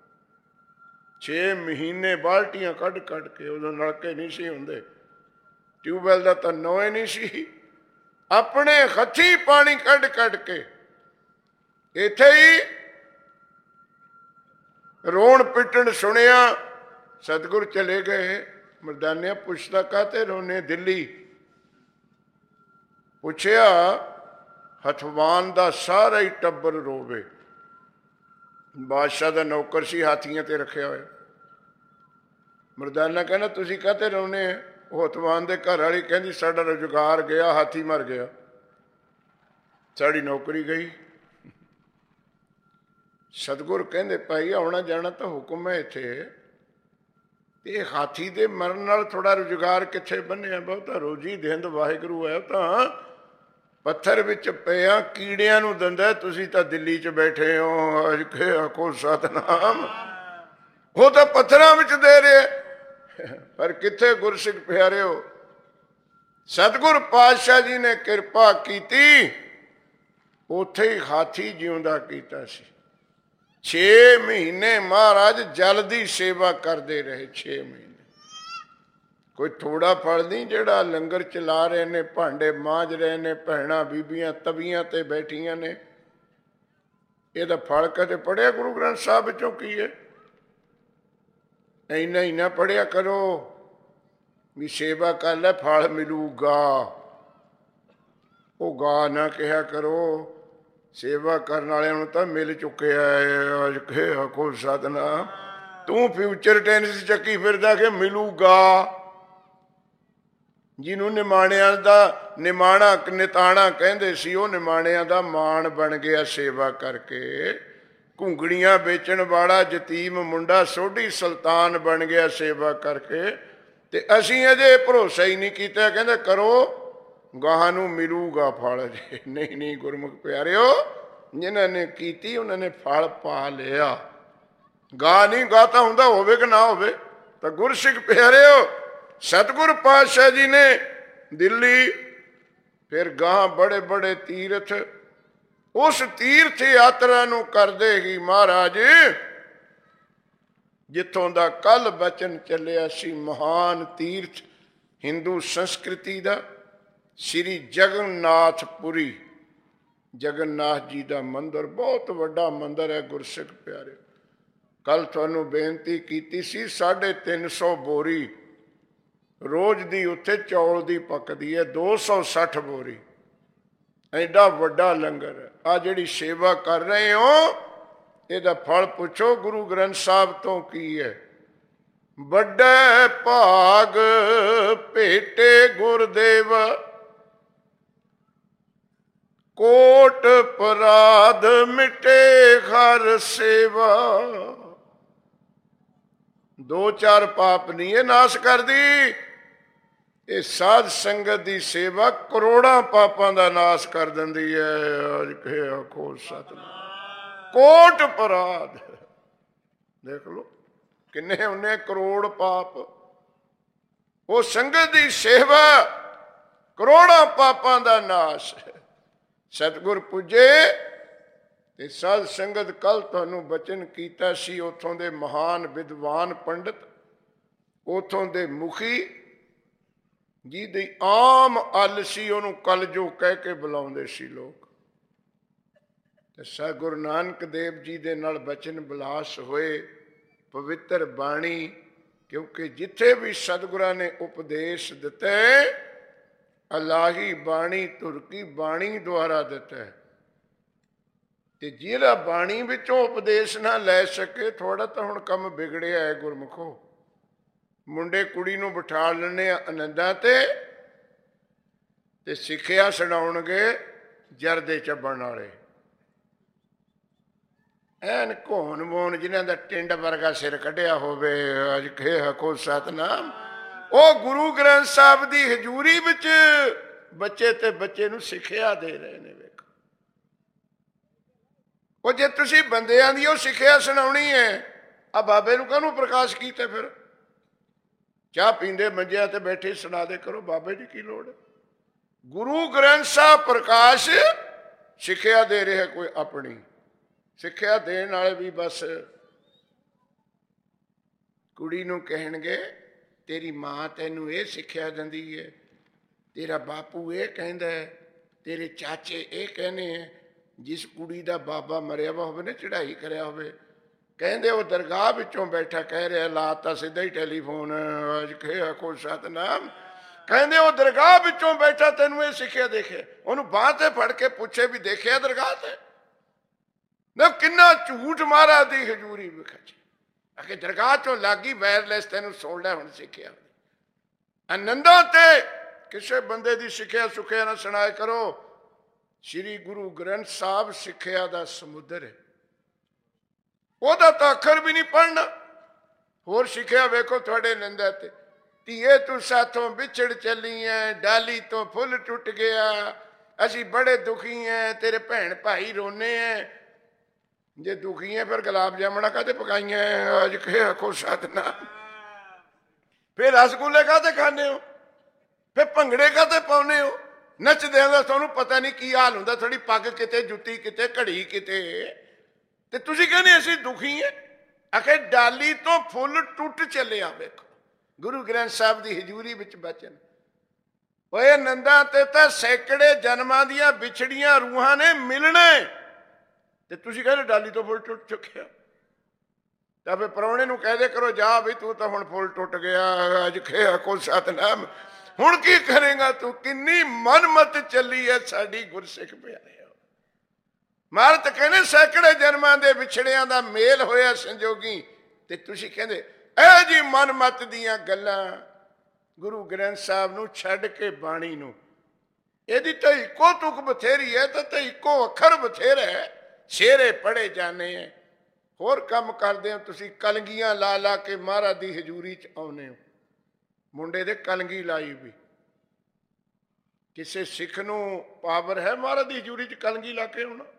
ਛੇ ਮਹੀਨੇ ਬਾਲਟੀਆਂ ਕੱਢ ਕੱਢ ਕੇ। ਉਦੋਂ ਨਲਕੇ ਨਹੀਂ ਸੀ ਹੁੰਦੇ, ਟਿਊਬਵੈਲ ਦਾ ਤਾਂ ਨੌਂ ਨਹੀਂ ਸੀ। ਆਪਣੇ ਹੱਥੀਂ ਪਾਣੀ ਕੱਢ ਕੱਢ ਕੇ ਇੱਥੇ ਹੀ ਰੋਣ ਪਿੱਟਣ ਸੁਣਿਆ। ਸਤਿਗੁਰ ਚਲੇ ਗਏ। ਮਰਦਾਨਿਆਂ ਪੁੱਛਦਾ ਕਾਹਤੇ ਰੋਨੇ? ਦਿੱਲੀ ਪੁੱਛਿਆ, ਹਥਵਾਨ ਦਾ ਸਾਰਾ ਹੀ ਟੱਬਰ ਰੋਵੇ। ਬਾਦਸ਼ਾਹ ਦਾ ਨੌਕਰ ਸੀ, ਹਾਥੀਆਂ ਤੇ ਰੱਖਿਆ ਹੋਇਆ। ਮਰਦਾਨਾ ਕਹਿੰਦਾ ਤੁਸੀਂ ਕਾਹਤੇ ਰੋਨੇ? ਉਹ ਹਥਵਾਨ ਦੇ ਘਰ ਵਾਲੀ ਕਹਿੰਦੀ ਸਾਡਾ ਰੁਜ਼ਗਾਰ ਗਿਆ, ਹਾਥੀ ਮਰ ਗਿਆ, ਸਾਡੀ ਨੌਕਰੀ ਗਈ। ਸਤਿਗੁਰ ਕਹਿੰਦੇ ਭਾਈ ਆਉਣਾ ਜਾਣਾ ਤਾਂ ਹੁਕਮ ਹੈ ਇੱਥੇ, ਇਹ ਹਾਥੀ ਦੇ ਮਰਨ ਨਾਲ ਥੋੜਾ ਰੁਜ਼ਗਾਰ ਕਿੱਥੇ ਬੰਨਿਆ? ਬਹੁਤਾ ਰੋਜੀ ਦੇਂਦ ਵਾਹਿਗੁਰੂ ਹੈ। ਤਾਂ ਪੱਥਰ ਵਿੱਚ ਪਿਆ ਕੀੜਿਆਂ ਨੂੰ ਦਿੰਦਾ, ਤੁਸੀਂ ਤਾਂ ਦਿੱਲੀ 'ਚ ਬੈਠੇ ਹੋ। ਅੱਜ ਕੇ ਆਖੋ ਸਤਨਾਮ। ਉਹ ਤਾਂ ਪੱਥਰਾਂ ਵਿੱਚ ਦੇ ਰਿਹਾ, ਪਰ ਕਿੱਥੇ ਗੁਰਸਿੱਖ ਪਿਆਰਿਓ। ਸਤਿਗੁਰ ਪਾਤਸ਼ਾਹ ਜੀ ਨੇ ਕਿਰਪਾ ਕੀਤੀ, ਉੱਥੇ ਹੀ ਹਾਥੀ ਜਿਉਂਦਾ ਕੀਤਾ ਸੀ। ਛੇ ਮਹੀਨੇ ਮਹਾਰਾਜ ਜਲ ਦੀ ਸੇਵਾ ਕਰਦੇ ਰਹੇ। ਛੇ ਮਹੀਨੇ ਕੋਈ ਥੋੜਾ ਫਲ ਨਹੀਂ। ਜਿਹੜਾ ਲੰਗਰ ਚਲਾ ਰਹੇ ਨੇ, ਭਾਂਡੇ ਮਾਂਜ ਰਹੇ ਨੇ, ਭੈਣਾਂ ਬੀਬੀਆਂ ਤਵੀਆਂ ਤੇ ਬੈਠੀਆਂ ਨੇ, ਇਹਦਾ ਫਲ ਕਦੇ ਪੜ੍ਹਿਆ ਗੁਰੂ ਗ੍ਰੰਥ ਸਾਹਿਬ ਵਿੱਚੋਂ ਕੀ ਹੈ? ਇੰਨਾ ਹੀ ਨਾ ਪੜ੍ਹਿਆ ਕਰੋ ਵੀ ਸੇਵਾ ਕਰ ਲੈ ਫਲ ਮਿਲੂਗਾ। ਉਹ ਗਾ ਨਾ ਕਿਹਾ ਕਰੋ। ਸੇਵਾ ਕਰਨ ਵਾਲਿਆਂ ਨੂੰ ਤਾਂ ਮਿਲ ਚੁੱਕਿਆ ਹੈ। ਅੱਜ ਕੇ ਆਖੋ ਸਤਨਾਮ। ਤੂੰ ਫਿਊਚਰ ਟੈਨਿਸ ਚੱਕੀ ਫਿਰਦਾ ਕਿ ਮਿਲੂਗਾ। ਜਿਹਨੂੰ ਨਿਮਾਣਿਆਂ ਦਾ ਨਿਮਾਣਾ ਨਿਤਾਣਾ ਕਹਿੰਦੇ ਸੀ, ਉਹ ਨਿਮਾਣਿਆਂ ਦਾ ਮਾਣ ਬਣ ਗਿਆ ਸੇਵਾ ਕਰਕੇ। ਘੁੰਗਣੀਆਂ ਵੇਚਣ ਵਾਲਾ ਯਤੀਮ ਮੁੰਡਾ ਸੋਢੀ ਸੁਲਤਾਨ ਬਣ ਗਿਆ ਸੇਵਾ ਕਰਕੇ। ਤੇ ਅਸੀਂ ਅਜੇ ਭਰੋਸਾ ਹੀ ਨਹੀਂ ਕੀਤਾ। ਕਹਿੰਦੇ ਕਰੋ ਗਾਹਾਂ ਨੂੰ ਮਿਲੂਗਾ ਫਲ। ਨਹੀਂ ਨਹੀਂ ਗੁਰਮੁਖ ਪਿਆਰਿਓ, ਜਿਨ੍ਹਾਂ ਨੇ ਕੀਤੀ ਉਹਨਾਂ ਨੇ ਫਲ ਪਾ ਲਿਆ। ਗਾ ਨਹੀਂ ਗਾ ਤਾਂ ਹੁੰਦਾ ਹੋਵੇ ਕਿ ਨਾ ਹੋਵੇ। ਤਾਂ ਗੁਰਸਿੱਖ ਪਿਆਰਿਓ, ਸਤਿਗੁਰ ਪਾਤਸ਼ਾਹ ਜੀ ਨੇ ਦਿੱਲੀ, ਫਿਰ ਗਾਹਾਂ ਬੜੇ ਬੜੇ ਤੀਰਥ। ਉਸ ਤੀਰਥ ਯਾਤਰਾ ਨੂੰ ਕਰਦੇ ਹੀ ਮਹਾਰਾਜ ਜਿੱਥੋਂ ਦਾ ਕੱਲ ਬਚਨ ਚੱਲਿਆ ਸੀ, ਮਹਾਨ ਤੀਰਥ ਹਿੰਦੂ ਸੰਸਕ੍ਰਿਤੀ ਦਾ, ਸ਼੍ਰੀ ਜਗਨਨਾਥਪੁਰੀ। ਜਗਨਨਾਥ ਜੀ ਦਾ ਮੰਦਰ ਬਹੁਤ ਵੱਡਾ ਮੰਦਰ ਹੈ ਗੁਰਸਿੱਖ ਪਿਆਰੇ। ਕੱਲ ਤੁਹਾਨੂੰ ਬੇਨਤੀ ਕੀਤੀ ਸੀ, ਸਾਢੇ ਤਿੰਨ ਸੌ ਬੋਰੀ ਰੋਜ਼ ਦੀ ਉੱਥੇ ਚੌਲ ਦੀ ਪੱਕਦੀ ਹੈ। ਦੋ ਸੌ ਸੱਠ ਬੋਰੀ। ਐਡਾ ਵੱਡਾ ਲੰਗਰ ਹੈ। ਆ ਜਿਹੜੀ ਸੇਵਾ ਕਰ ਰਹੇ ਹੋ, ਇਹਦਾ ਫਲ ਪੁੱਛੋ ਗੁਰੂ ਗ੍ਰੰਥ ਸਾਹਿਬ ਤੋਂ ਕੀ ਹੈ? ਵੱਡੇ ਭਾਗ ਭੇਟੇ ਗੁਰਦੇਵ, ਕੋਟ ਪਰਾਧ ਮਿਟੇ ਹਰ ਸੇਵਾ। ਦੋ ਚਾਰ ਪਾਪ ਨਹੀਂ ਇਹ ਨਾਸ਼ ਕਰਦੀ, ਇਹ ਸਾਧ ਸੰਗਤ ਦੀ ਸੇਵਾ ਕਰੋੜਾਂ ਪਾਪਾਂ ਦਾ ਨਾਸ਼ ਕਰ ਦਿੰਦੀ ਹੈ। ਅੱਜ ਕੇ ਆਖੋ ਸਤਿਨਾਮ। ਕੋਟ ਪਰਾਧ ਦੇਖ ਲਓ ਕਿੰਨੇ ਉਹਨੇ ਕਰੋੜ ਪਾਪ। ਉਹ ਸੰਗਤ ਦੀ ਸੇਵਾ ਕਰੋੜਾਂ ਪਾਪਾਂ ਦਾ ਨਾਸ਼। ਸਤਿਗੁਰ ਪੁੱਜੇ ਤੇ ਸਾਧ ਸੰਗਤ, ਕੱਲ ਤੁਹਾਨੂੰ ਬਚਨ ਕੀਤਾ ਸੀ, ਉੱਥੋਂ ਦੇ ਮਹਾਨ ਵਿਦਵਾਨ ਪੰਡਿਤ, ਉੱਥੋਂ ਦੇ ਮੁਖੀ ਜਿਹਦੀ ਆਮ ਅੱਲ ਸੀ, ਉਹਨੂੰ ਕਲਯੁਗ ਕਹਿ ਕੇ ਬੁਲਾਉਂਦੇ ਸੀ ਲੋਕ। ਤੇ ਸਾ ਗੁਰੂ ਨਾਨਕ ਦੇਵ ਜੀ ਦੇ ਨਾਲ ਬਚਨ ਬਿਲਾਸ ਹੋਏ, ਪਵਿੱਤਰ ਬਾਣੀ। ਕਿਉਂਕਿ ਜਿੱਥੇ ਵੀ ਸਤਿਗੁਰਾਂ ਨੇ ਉਪਦੇਸ਼ ਦਿੱਤੇ, ਅਲਾਹੀ ਬਾਣੀ ਧੁਰ ਕੀ ਬਾਣੀ ਦੁਆਰਾ ਦਿੱਤਾ। ਤੇ ਜਿਹੜਾ ਬਾਣੀ ਵਿੱਚੋਂ ਉਪਦੇਸ਼ ਨਾ ਲੈ ਸਕੇ, ਥੋੜਾ ਤਾਂ ਹੁਣ ਕੰਮ ਵਿਗੜਿਆ ਹੈ ਗੁਰਮੁਖੋ। ਮੁੰਡੇ ਕੁੜੀ ਨੂੰ ਬਿਠਾ ਲੈਣੇ ਆਨੰਦਾਂ ਤੇ ਤੇ ਸਿੱਖਿਆ ਸੁਣਾਉਣਗੇ ਜਰਦੇ ਚੱਬਣ ਵਾਲੇ। ਐਨ ਘੋਣ ਮੋਣ ਜਿਨ੍ਹਾਂ ਦਾ ਟਿੰਡ ਵਰਗਾ ਸਿਰ ਕੱਢਿਆ ਹੋਵੇ, ਅੱਜ ਖੇ ਹਕੋ ਸਤਨਾਮ, ਉਹ ਗੁਰੂ ਗ੍ਰੰਥ ਸਾਹਿਬ ਦੀ ਹਜ਼ੂਰੀ ਵਿੱਚ ਬੱਚੇ ਤੇ ਬੱਚੇ ਨੂੰ ਸਿੱਖਿਆ ਦੇ ਰਹੇ ਨੇ। ਵੇਖੋ, ਉਹ ਜੇ ਤੁਸੀਂ ਬੰਦਿਆਂ ਦੀ ਉਹ ਸਿੱਖਿਆ ਸੁਣਾਉਣੀ ਹੈ, ਆ ਬਾਬੇ ਨੂੰ ਕਾਹਨੂੰ ਪ੍ਰਕਾਸ਼ ਕੀਤੇ? ਫਿਰ ਚਾਹ ਪੀਂਦੇ ਮੰਜਿਆਂ ਤੇ ਬੈਠੇ ਸੁਣਾ ਦੇ ਕਰੋ, ਬਾਬੇ ਦੀ ਕੀ ਲੋੜ ਹੈ? ਗੁਰੂ ਗ੍ਰੰਥ ਸਾਹਿਬ ਪ੍ਰਕਾਸ਼ ਸਿੱਖਿਆ ਦੇ ਰਿਹਾ। ਕੋਈ ਆਪਣੀ ਸਿੱਖਿਆ ਦੇਣ ਵਾਲੇ ਵੀ ਬਸ ਕੁੜੀ ਨੂੰ ਕਹਿਣਗੇ ਤੇਰੀ ਮਾਂ ਤੈਨੂੰ ਇਹ ਸਿੱਖਿਆ ਦਿੰਦੀ ਹੈ, ਤੇਰਾ ਬਾਪੂ ਇਹ ਕਹਿੰਦਾ ਹੈ, ਤੇਰੇ ਚਾਚੇ ਇਹ ਕਹਿੰਦੇ ਹੈ। ਜਿਸ ਕੁੜੀ ਦਾ ਬਾਬਾ ਮਰਿਆ ਵਾ ਹੋਵੇ ਨਾ, ਚੜ੍ਹਾਈ ਕਰਿਆ ਹੋਵੇ, ਕਹਿੰਦੇ ਉਹ ਦਰਗਾਹ ਵਿੱਚੋਂ ਬੈਠਾ ਕਹਿ ਰਿਹਾ, ਲਾ ਤਾ ਸਿੱਧਾ ਹੀ ਟੈਲੀਫੋਨ, ਅੱਜ ਖੇ ਆਖੋ ਸਤਨਾਮ, ਕਹਿੰਦੇ ਉਹ ਦਰਗਾਹ ਵਿੱਚੋਂ ਬੈਠਾ ਤੈਨੂੰ ਇਹ ਸਿੱਖਿਆ ਦੇਖਿਆ। ਉਹਨੂੰ ਬਾਂਹ ਤੇ ਫੜ ਕੇ ਪੁੱਛੇ ਵੀ ਦੇਖਿਆ ਦਰਗਾਹ ਤੇ? ਨਾ ਕਿੰਨਾ ਝੂਠ ਮਹਾਰਾਜ ਦੀ ਹਜ਼ੂਰੀ ਵਿਖੇ ਅਕੇ ਦਰਗਾਹ ਚੋਂ ਲਾਗੀ ਵਾਇਰਲੈਸ, ਤੈਨੂੰ ਸੁਣ ਲੈ ਹੁਣ ਸਿੱਖਿਆ। ਆਨੰਦਾਂ ਤੇ ਕਿਸੇ ਬੰਦੇ ਦੀ ਸਿੱਖਿਆ ਸੁੱਖਿਆ ਨਾ ਸੁਣਾਏ ਕਰੋ। ਸ੍ਰੀ ਗੁਰੂ ਗ੍ਰੰਥ ਸਾਹਿਬ ਸਿੱਖਿਆ ਦਾ ਸਮੁੰਦਰ ਹੈ, ਉਹਦਾ ਤਾਂ ਅੱਖਰ ਵੀ ਨਹੀਂ ਪੜ੍ਹਨਾ। ਹੋਰ ਸਿੱਖਿਆ ਵੇਖੋ ਤੁਹਾਡੇ ਨੰਦਾ ਤੇ, ਧੀਏ ਤੂੰ ਸਾਥੋਂ ਵਿਛੜ ਚੱਲੀ ਐ, ਡਾਲੀ ਤੋਂ ਫੁੱਲ ਟੁੱਟ ਗਿਆ, ਅਸੀਂ ਬੜੇ ਦੁਖੀ ਐ, ਤੇਰੇ ਭੈਣ ਭਾਈ ਰੋਨੇ ਐ। ਜੇ ਦੁਖੀ ਐ ਫਿਰ ਗੁਲਾਬ ਜਾਮਣਾ ਕਾਹਤੇ ਪਕਾਈਆਂ, ਅੱਜ ਖੇ ਆਖੋ ਸਤਨਾਮ। ਫਿਰ ਰਸਗੁੱਲੇ ਕਾਹਤੇ ਖਾਂਦੇ ਹੋ? ਫਿਰ ਭੰਗੜੇ ਕਾਹਤੇ ਪਾਉਂਦੇ ਹੋ? ਨੱਚਦਿਆਂ ਦਾ ਤੁਹਾਨੂੰ ਪਤਾ ਨਹੀਂ ਕੀ ਹਾਲ ਹੁੰਦਾ, ਥੋੜੀ ਪੱਗ ਕਿਤੇ, ਜੁੱਤੀ ਕਿਤੇ, ਘੜੀ ਕਿਤੇ, ਤੇ ਤੁਸੀਂ ਕਹਿੰਦੇ ਅਸੀਂ ਦੁਖੀ ਐ। ਆਖੇ ਡਾਲੀ ਤੋਂ ਫੁੱਲ ਟੁੱਟ ਚੱਲਿਆ। ਵੇਖੋ ਗੁਰੂ ਗ੍ਰੰਥ ਸਾਹਿਬ ਦੀ ਹਜ਼ੂਰੀ ਵਿੱਚ ਬਚਨ, ਓਏ ਨੰਦਾ ਤੇ ਤਾਂ ਸੈਂਕੜੇ ਜਨਮਾਂ ਦੀਆਂ ਵਿਛੜੀਆਂ ਰੂਹਾਂ ਨੇ ਮਿਲਣੇ, ਤੇ ਤੁਸੀਂ ਕਹਿੰਦੇ ਡਾਲੀ ਤੋਂ ਫੁੱਲ ਟੁੱਟ ਚੁੱਕਿਆ। ਤਾਂ ਫਿਰ ਪ੍ਰਾਹੁਣੇ ਨੂੰ ਕਹਿ ਦੇ ਕਰੋ, ਜਾ ਵੀ ਤੂੰ ਤਾਂ ਹੁਣ ਫੁੱਲ ਟੁੱਟ ਗਿਆ, ਅੱਜ ਖੇ ਆਖੋ ਸਤਨਾਮ, ਹੁਣ ਕੀ ਕਰੇਗਾ ਤੂੰ? ਕਿੰਨੀ ਮਨਮਤ ਚੱਲੀ ਹੈ ਸਾਡੀ ਗੁਰਸਿੱਖ ਪਿਆਰਿਓ। ਮਹਾਰਾਜ ਕਹਿੰਦੇ ਸੈਂਕੜੇ ਜਨਮਾਂ ਦੇ ਵਿਛੜਿਆਂ ਦਾ ਮੇਲ ਹੋਇਆ ਸੰਜੋਗੀ, ਤੇ ਤੁਸੀਂ ਕਹਿੰਦੇ ਇਹ ਜੀ ਮਨਮਤ ਦੀਆਂ ਗੱਲਾਂ। ਗੁਰੂ ਗ੍ਰੰਥ ਸਾਹਿਬ ਨੂੰ ਛੱਡ ਕੇ ਬਾਣੀ ਨੂੰ, ਇਹਦੀ ਤਾਂ ਇੱਕੋ ਤੁਕ ਬਥੇਰੀ ਹੈ, ਤਾਂ ਇੱਕੋ ਅੱਖਰ ਬਥੇਰਾ ਹੈ, ਸ਼ੇਰੇ ਪੜ੍ਹੇ ਜਾਣੇ ਹੈ। ਹੋਰ ਕੰਮ ਕਰਦੇ ਹੋ ਤੁਸੀਂ, ਕਲਗੀਆਂ ਲਾ ਲਾ ਕੇ ਮਹਾਰਾਜ ਦੀ ਹਜ਼ੂਰੀ 'ਚ ਆਉਂਦੇ ਹੋ। ਮੁੰਡੇ ਦੇ ਕਲਗੀ ਲਾਈ ਵੀ, ਕਿਸੇ ਸਿੱਖ ਨੂੰ ਪਾਵਰ ਹੈ ਮਹਾਰਾਜ ਦੀ ਹਜ਼ੂਰੀ 'ਚ ਕਲਗੀ ਲਾ ਕੇ ਆਉਣਾ?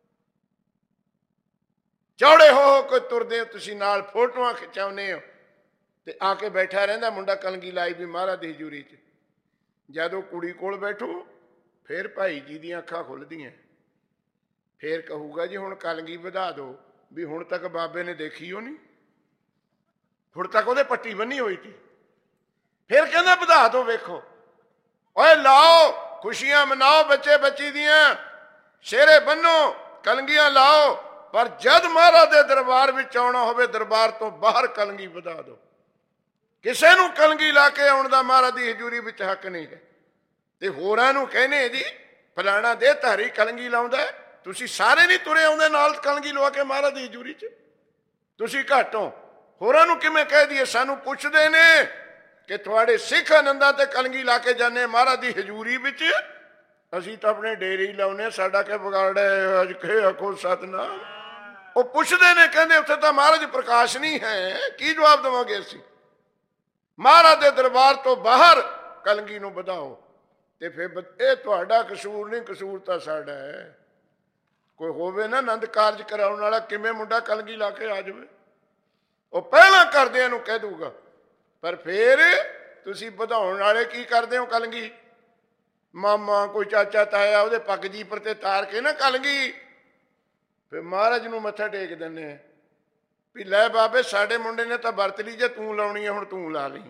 ਚੌੜੇ ਹੋ ਹੋ ਕੇ ਤੁਰਦੇ ਹੋ ਤੁਸੀਂ, ਨਾਲ ਫੋਟੋਆਂ ਖਿਚਾਉਂਦੇ ਹੋ, ਤੇ ਆ ਕੇ ਬੈਠਾ ਰਹਿੰਦਾ ਮੁੰਡਾ ਕਲਗੀ ਲਾਈ ਵੀ ਮਹਾਰਾਜ ਦੀ ਹਜ਼ੂਰੀ 'ਚ। ਜਦੋਂ ਕੁੜੀ ਕੋਲ ਬੈਠੋ ਫਿਰ ਭਾਈ ਜੀ ਦੀਆਂ ਅੱਖਾਂ ਖੁੱਲ੍ਹਦੀਆਂ, ਫਿਰ ਕਹੂਗਾ ਜੀ ਹੁਣ ਕਲਗੀ ਵਧਾ ਦਿਓ, ਵੀ ਹੁਣ ਤੱਕ ਬਾਬੇ ਨੇ ਦੇਖੀ ਉਹ ਨਹੀਂ, ਹੁਣ ਤੱਕ ਉਹਦੇ ਪੱਟੀ ਬੰਨੀ ਹੋਈ ਸੀ। ਫਿਰ ਕਹਿੰਦਾ ਵਧਾ ਦਿਓ, ਵੇਖੋ ਓਏ ਲਾਓ, ਖੁਸ਼ੀਆਂ ਮਨਾਓ ਬੱਚੇ ਬੱਚੀ ਦੀਆਂ, ਸ਼ੇਰੇ ਬੰਨੋ, ਕਲਗੀਆਂ ਲਾਓ, ਪਰ ਜਦ ਮਹਾਰਾਜ ਦੇ ਦਰਬਾਰ ਵਿੱਚ ਆਉਣਾ ਹੋਵੇ, ਦਰਬਾਰ ਤੋਂ ਬਾਹਰ ਕਲਗੀ ਵਧਾ ਦਿਓ। ਕਿਸੇ ਨੂੰ ਕਲਗੀ ਲਾ ਕੇ ਆਉਣ ਦਾ ਮਹਾਰਾਜ ਦੀ ਹਜ਼ੂਰੀ ਵਿੱਚ ਹੱਕ ਨਹੀਂ ਹੈ। ਤੇ ਹੋਰਾਂ ਨੂੰ ਕਹਿੰਦੇ ਜੀ ਫਲਾਣਾ ਦੇ ਧਾਰੀ ਕਲਗੀ ਲਾਉਂਦਾ, ਤੁਸੀਂ ਸਾਰੇ ਨਹੀਂ ਤੁਰੇ ਆਉਂਦੇ ਨਾਲ ਕਲਗੀ ਲਵਾ ਕੇ ਮਹਾਰਾਜ ਦੀ ਹਜ਼ੂਰੀ 'ਚ? ਤੁਸੀਂ ਘੱਟ ਹੋ। ਹੋਰਾਂ ਨੂੰ ਕਿਵੇਂ ਕਹਿ ਦਈਏ? ਸਾਨੂੰ ਪੁੱਛਦੇ ਨੇ ਕਿ ਤੁਹਾਡੇ ਸਿੱਖ ਆਨੰਦਾਂ ਤੇ ਕਲਗੀ ਲਾ ਕੇ ਜਾਂਦੇ ਮਹਾਰਾਜ ਦੀ ਹਜ਼ੂਰੀ ਵਿੱਚ, ਅਸੀਂ ਤਾਂ ਆਪਣੇ ਡੇਰੇ ਹੀ ਲਾਉਨੇ, ਸਾਡਾ ਕੀ ਵਿਗਾੜਿਆ, ਅੱਜ ਖੇ ਆਖੋ ਸਤਨਾਮ। ਉਹ ਪੁੱਛਦੇ ਨੇ, ਕਹਿੰਦੇ ਉੱਥੇ ਤਾਂ ਮਹਾਰਾਜ ਪ੍ਰਕਾਸ਼ ਨਹੀਂ ਹੈ, ਕੀ ਜਵਾਬ ਦੇਵਾਂਗੇ ਅਸੀਂ? ਮਹਾਰਾਜ ਦੇ ਦਰਬਾਰ ਤੋਂ ਬਾਹਰ ਕਲਗੀ ਨੂੰ ਵਧਾਓ। ਤੇ ਫਿਰ ਇਹ ਤੁਹਾਡਾ ਕਸੂਰ ਨਹੀਂ, ਕਸੂਰ ਤਾਂ ਸਾਡਾ ਹੈ। ਕੋਈ ਹੋਵੇ ਨਾ ਆਨੰਦ ਕਾਰਜ ਕਰਾਉਣ ਵਾਲਾ, ਕਿਵੇਂ ਮੁੰਡਾ ਕਲਗੀ ਲਾ ਕੇ ਆ ਜਾਵੇ? ਉਹ ਪਹਿਲਾਂ ਕਰਦਿਆਂ ਨੂੰ ਕਹਿ ਦੂਗਾ, ਪਰ ਫਿਰ ਤੁਸੀਂ ਵਧਾਉਣ ਵਾਲੇ ਕੀ ਕਰਦੇ ਹੋ ਕਲਗੀ? ਮਾਮਾ ਕੋਈ ਚਾਚਾ ਤਾਇਆ ਉਹਦੇ ਪੱਗ ਜੀ ਪਰ ਤੇ ਤਾਰ ਕੇ ਨਾ ਕਲਗੀ, ਫਿਰ ਮਹਾਰਾਜ ਨੂੰ ਮੱਥਾ ਟੇਕ ਦਿੰਦੇ ਆ ਵੀ ਲੈ ਬਾਬੇ ਸਾਡੇ ਮੁੰਡੇ ਨੇ ਤਾਂ ਵਰਤ ਲਈ, ਜੇ ਤੂੰ ਲਾਉਣੀ ਹੈ ਹੁਣ ਤੂੰ ਲਾ ਲਈ।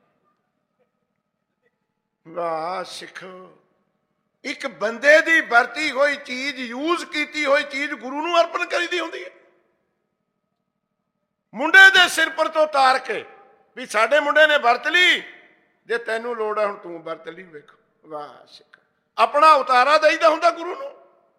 ਵਾਹ ਸਿੱਖੋ, ਇੱਕ ਬੰਦੇ ਦੀ ਵਰਤੀ ਹੋਈ ਚੀਜ਼, ਯੂਜ਼ ਕੀਤੀ ਹੋਈ ਚੀਜ਼ ਗੁਰੂ ਨੂੰ ਅਰਪਣ ਕਰੀਦੀ ਹੁੰਦੀ ਹੈ। ਮੁੰਡੇ ਦੇ ਸਿਰ ਪਰ ਤੋਂ ਤਾਰ ਕੇ ਵੀ ਸਾਡੇ ਮੁੰਡੇ ਨੇ ਵਰਤ ਲਈ, ਜੇ ਤੈਨੂੰ ਲੋੜ ਹੈ ਹੁਣ ਤੂੰ ਵਰਤ ਲਈ। ਵੇਖੋ ਵਾਹ ਸਿੱਖ, ਆਪਣਾ ਉਤਾਰਾ ਦੇਈਦਾ ਹੁੰਦਾ ਗੁਰੂ ਨੂੰ।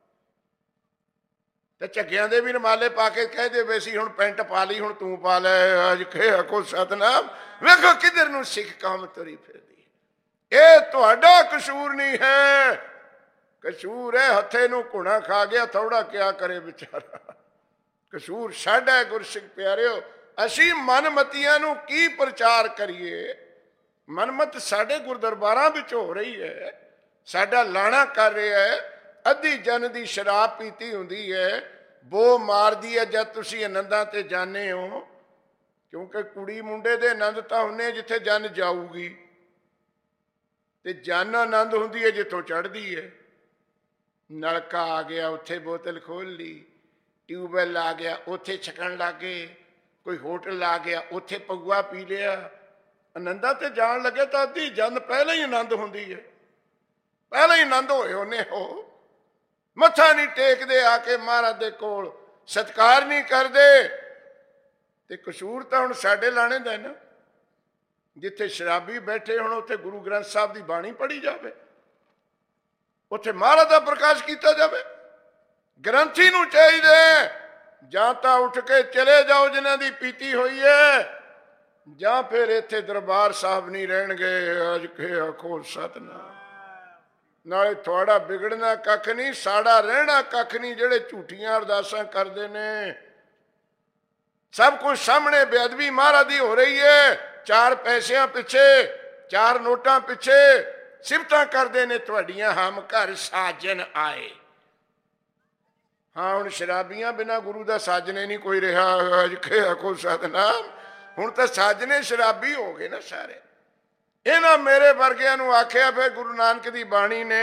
ਤੇ ਝੱਗਿਆਂ ਦੇ ਵੀ ਰੁਮਾਲੇ ਪਾ ਕੇ ਕਹਿ ਦੇ ਵੇ ਸੀ ਹੁਣ ਪੈਂਟ ਪਾ ਲਈ, ਹੁਣ ਤੂੰ ਪਾ ਲੈ, ਅੱਜ ਖੇ ਆਖੋ ਸਤਨਾਮ। ਵੇਖੋ ਕਿੱਧਰ ਨੂੰ ਸਿੱਖ ਕੌਮ ਤੁਰੀ ਫਿਰਦੀ ਹੈ। ਇਹ ਤੁਹਾਡਾ ਕਸੂਰ ਨਹੀਂ ਹੈ, ਕਸੂਰ ਹੈ ਹੱਥੇ ਨੂੰ ਘੁਣਾ ਖਾ ਗਿਆ, ਥੋੜਾ ਕਿਆ ਕਰੇ ਵਿਚਾਰਾ। ਕਸੂਰ ਸਾਡਾ। ਗੁਰਸਿੱਖ ਪਿਆਰਿਓ, ਅਸੀਂ ਮਨਮਤੀਆਂ ਨੂੰ ਕੀ ਪ੍ਰਚਾਰ ਕਰੀਏ? ਮਨਮਤ ਸਾਡੇ ਗੁਰਦਰਬਾਰਾਂ ਵਿੱਚ ਹੋ ਰਹੀ ਹੈ, ਸਾਡਾ ਲਾਣਾ ਕਰ ਰਿਹਾ ਹੈ। ਅੱਧੀ ਜਨ ਦੀ ਸ਼ਰਾਬ ਪੀਤੀ ਹੁੰਦੀ ਹੈ, ਬੋ ਮਾਰਦੀ ਹੈ ਜਦ ਤੁਸੀਂ ਆਨੰਦਾਂ ਤੇ ਜਾਂਦੇ ਹੋ। ਕਿਉਂਕਿ ਕੁੜੀ ਮੁੰਡੇ ਦੇ ਆਨੰਦ ਤਾਂ ਹੁੰਦੇ ਜਿੱਥੇ ਜਨ ਜਾਊਗੀ, ਤੇ ਜਨ ਆਨੰਦ ਹੁੰਦੀ ਹੈ ਜਿੱਥੋਂ ਚੜ੍ਹਦੀ ਹੈ। ਨਲਕਾ ਆ ਗਿਆ, ਉੱਥੇ ਬੋਤਲ ਖੋਲ ਲਈ। ਟਿਊਬਵੈੱਲ ਆ ਗਿਆ, ਉੱਥੇ ਛਕਣ ਲੱਗ ਗਏ। ਕੋਈ ਹੋਟਲ ਆ ਗਿਆ, ਉੱਥੇ ਪਗੂਆ ਪੀ ਲਿਆ। ਆਨੰਦਾਂ ਤੇ ਜਾਣ ਲੱਗੇ ਤਾਂ ਅੱਧੀ ਜਨ ਪਹਿਲਾਂ ਹੀ ਆਨੰਦ ਹੁੰਦੀ ਹੈ, ਪਹਿਲਾਂ ਹੀ ਆਨੰਦ ਹੋਏ ਉਹਨੇ। ਹੋ ਮੱਥਾ ਨਹੀਂ ਟੇਕਦੇ ਆ ਕੇ ਮਹਾਰਾਜ ਦੇ ਕੋਲ, ਸਤਿਕਾਰ ਨਹੀਂ ਕਰਦੇ। ਤੇ ਕਸੂਰ ਤਾਂ ਹੁਣ ਸਾਡੇ ਲਾਣੇ ਦਾ ਨਾ। ਜਿੱਥੇ ਸ਼ਰਾਬੀ ਬੈਠੇ ਹੁਣ ਉੱਥੇ ਗੁਰੂ ਗ੍ਰੰਥ ਸਾਹਿਬ ਦੀ ਬਾਣੀ ਪੜ੍ਹੀ ਜਾਵੇ, ਉੱਥੇ ਮਹਾਰਾਜ ਦਾ ਪ੍ਰਕਾਸ਼ ਕੀਤਾ ਜਾਵੇ। ਗ੍ਰੰਥੀ ਨੂੰ ਚਾਹੀਦੇ ਜਾਂ ਤਾਂ ਉੱਠ ਕੇ ਚਲੇ ਜਾਓ ਜਿਨ੍ਹਾਂ ਦੀ ਪੀਤੀ ਹੋਈ ਹੈ, ਜਾਂ ਫਿਰ ਇੱਥੇ ਦਰਬਾਰ ਸਾਹਿਬ ਨਹੀਂ ਰਹਿਣਗੇ। ਅੱਜ ਕੇ ਆਖੋ ਸਤਿਨਾਮ। ਨਾਲੇ ਤੁਹਾਡਾ ਵਿਗੜਨਾ ਕੱਖ ਨਹੀਂ, ਸਾਡਾ ਰਹਿਣਾ ਕੱਖ ਨਹੀਂ। ਜਿਹੜੇ ਝੂਠੀਆਂ ਅਰਦਾਸਾਂ ਕਰਦੇ ਨੇ, ਸਭ ਕੁਝ ਸਾਹਮਣੇ ਬੇਅਦਬੀ ਮਹਾਰਾਜ ਦੀ ਹੋ ਰਹੀ ਹੈ। ਚਾਰ ਪੈਸਿਆਂ ਪਿੱਛੇ, ਚਾਰ ਨੋਟਾਂ ਪਿੱਛੇ ਸਿਫਤਾਂ ਕਰਦੇ ਨੇ ਤੁਹਾਡੀਆਂ। ਹਮ ਘਰ ਸਾਜਨ ਆਏ। ਹਾਂ, ਹੁਣ ਸ਼ਰਾਬੀਆਂ ਬਿਨਾਂ ਗੁਰੂ ਦਾ ਸਾਜਨੇ ਨਹੀਂ ਕੋਈ ਰਿਹਾ। ਅੱਜ ਕੇ ਆਖੋ ਸਤਿਨਾਮ। ਹੁਣ ਤਾਂ ਸਾਜਨੇ ਸ਼ਰਾਬੀ ਹੋ ਗਏ ਨਾ ਸਾਰੇ। ਇਹਨਾਂ ਮੇਰੇ ਵਰਗਿਆਂ ਨੂੰ ਆਖਿਆ ਫਿਰ ਗੁਰੂ ਨਾਨਕ ਦੀ ਬਾਣੀ ਨੇ,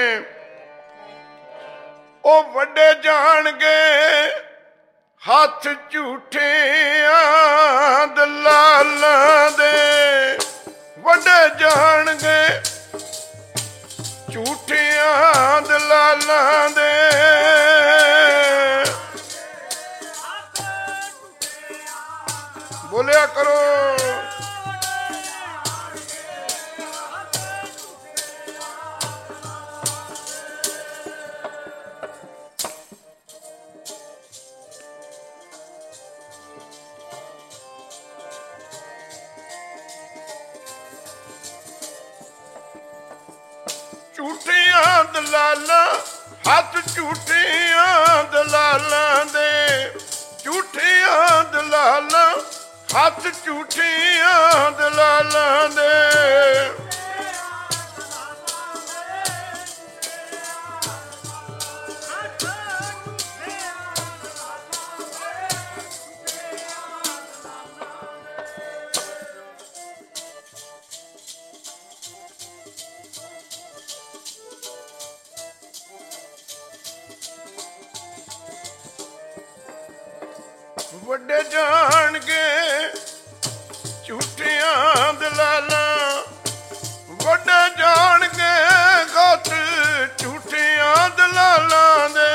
ਉਹ ਵੱਡੇ ਜਾਣਗੇ ਹੱਥ ਝੂਠਿਆਂ ਦਲਾਲਾਂ ਦੇ। ਵੱਡੇ ਜਾਣਗੇ ਝੂਠਿਆਂ ਦਲਾਲਾਂ ਦੇ। ਬੋਲਿਆ ਕਰੋ। ਝੂਠਿਆਂ ਦਲਾਲਾਂ, ਹੱਥ ਝੂਠਿਆਂ ਦਲਾਲਾਂ ਦੇ। ਝੂਠਿਆਂ ਦਲਾਲਾਂ, ਹੱਥ ਝੂਠਿਆਂ ਦਲਾਲਾਂ ਦੇ। ਵੱਡੇ ਜਾਣਗੇ ਝੂਠਿਆਂ ਦਲਾਲਾਂ। ਵੱਡੇ ਜਾਣਗੇ ਗਤ ਝੂਠਿਆਂ ਦਲਾਲਾਂ ਦੇ।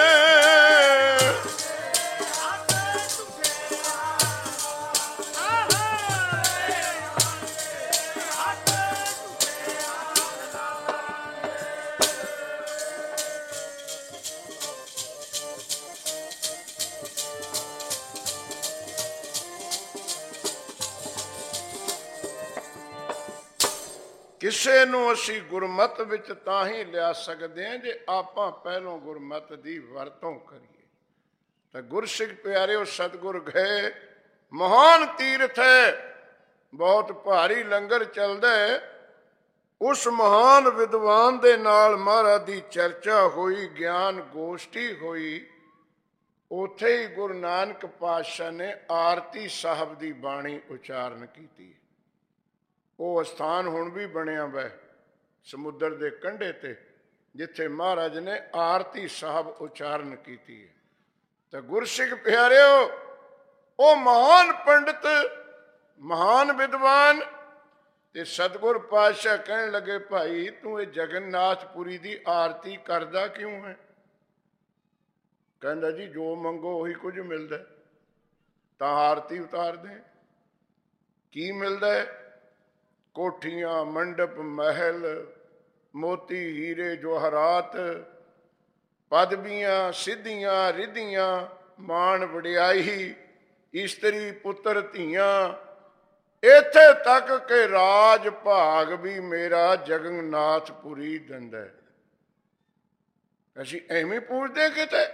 ਕਿਸੇ ਨੂੰ ਅਸੀਂ ਗੁਰਮਤਿ ਵਿੱਚ ਤਾਂ ਹੀ ਲਿਆ ਸਕਦੇ ਹਾਂ ਜੇ ਆਪਾਂ ਪਹਿਲੋਂ ਗੁਰਮਤਿ ਦੀ ਵਰਤੋਂ ਕਰੀਏ। ਤਾਂ ਗੁਰਸਿੱਖ ਪਿਆਰਿਓ, ਸਤਿਗੁਰ ਗਏ ਮਹਾਨ ਤੀਰਥ ਹੈ, ਬਹੁਤ ਭਾਰੀ ਲੰਗਰ ਚੱਲਦਾ ਹੈ। ਉਸ ਮਹਾਨ ਵਿਦਵਾਨ ਦੇ ਨਾਲ ਮਹਾਰਾਜ ਦੀ ਚਰਚਾ ਹੋਈ, ਗਿਆਨ ਗੋਸ਼ਟੀ ਹੋਈ। ਉੱਥੇ ਹੀ ਗੁਰੂ ਨਾਨਕ ਪਾਤਸ਼ਾਹ ਨੇ ਆਰਤੀ ਸਾਹਿਬ ਦੀ ਬਾਣੀ ਉਚਾਰਨ ਕੀਤੀ। ਉਹ ਅਸਥਾਨ ਹੁਣ ਵੀ ਬਣਿਆ ਵੈ ਸਮੁੰਦਰ ਦੇ ਕੰਢੇ ਤੇ, ਜਿੱਥੇ ਮਹਾਰਾਜ ਨੇ ਆਰਤੀ ਸਾਹਿਬ ਉਚਾਰਨ ਕੀਤੀ ਹੈ। ਤਾਂ ਗੁਰਸਿੱਖ ਪਿਆਰਿਓ, ਉਹ ਮਹਾਨ ਪੰਡਿਤ, ਮਹਾਨ ਵਿਦਵਾਨ ਤੇ ਸਤਿਗੁਰ ਪਾਤਸ਼ਾਹ ਕਹਿਣ ਲੱਗੇ, ਭਾਈ ਤੂੰ ਇਹ ਜਗਨਨਾਥਪੁਰੀ ਦੀ ਆਰਤੀ ਕਰਦਾ ਕਿਉਂ ਹੈ? ਕਹਿੰਦਾ ਜੀ ਜੋ ਮੰਗੋ ਉਹੀ ਕੁਝ ਮਿਲਦਾ, ਤਾਂ ਆਰਤੀ ਉਤਾਰਦੇ। ਕੀ ਮਿਲਦਾ ਹੈ? ਕੋਠੀਆਂ, ਮੰਡਪ, ਮਹਿਲ, ਮੋਤੀ ਹੀਰੇ ਜਵਾਹਰਾਤ, ਪਦਵੀਆਂ, ਸਿੱਧੀਆਂ ਰਿੱਧੀਆਂ, ਮਾਣ ਵਡਿਆਈ, ਇਸਤਰੀ ਪੁੱਤਰ ਧੀਆਂ, ਇੱਥੇ ਤੱਕ ਕਿ ਰਾਜ ਭਾਗ ਵੀ ਮੇਰਾ ਜਗਨਨਾਥਪੁਰੀ ਦਿੰਦਾ। ਅਸੀਂ ਐਵੇਂ ਪੁੱਛਦੇ ਕਿਤੇ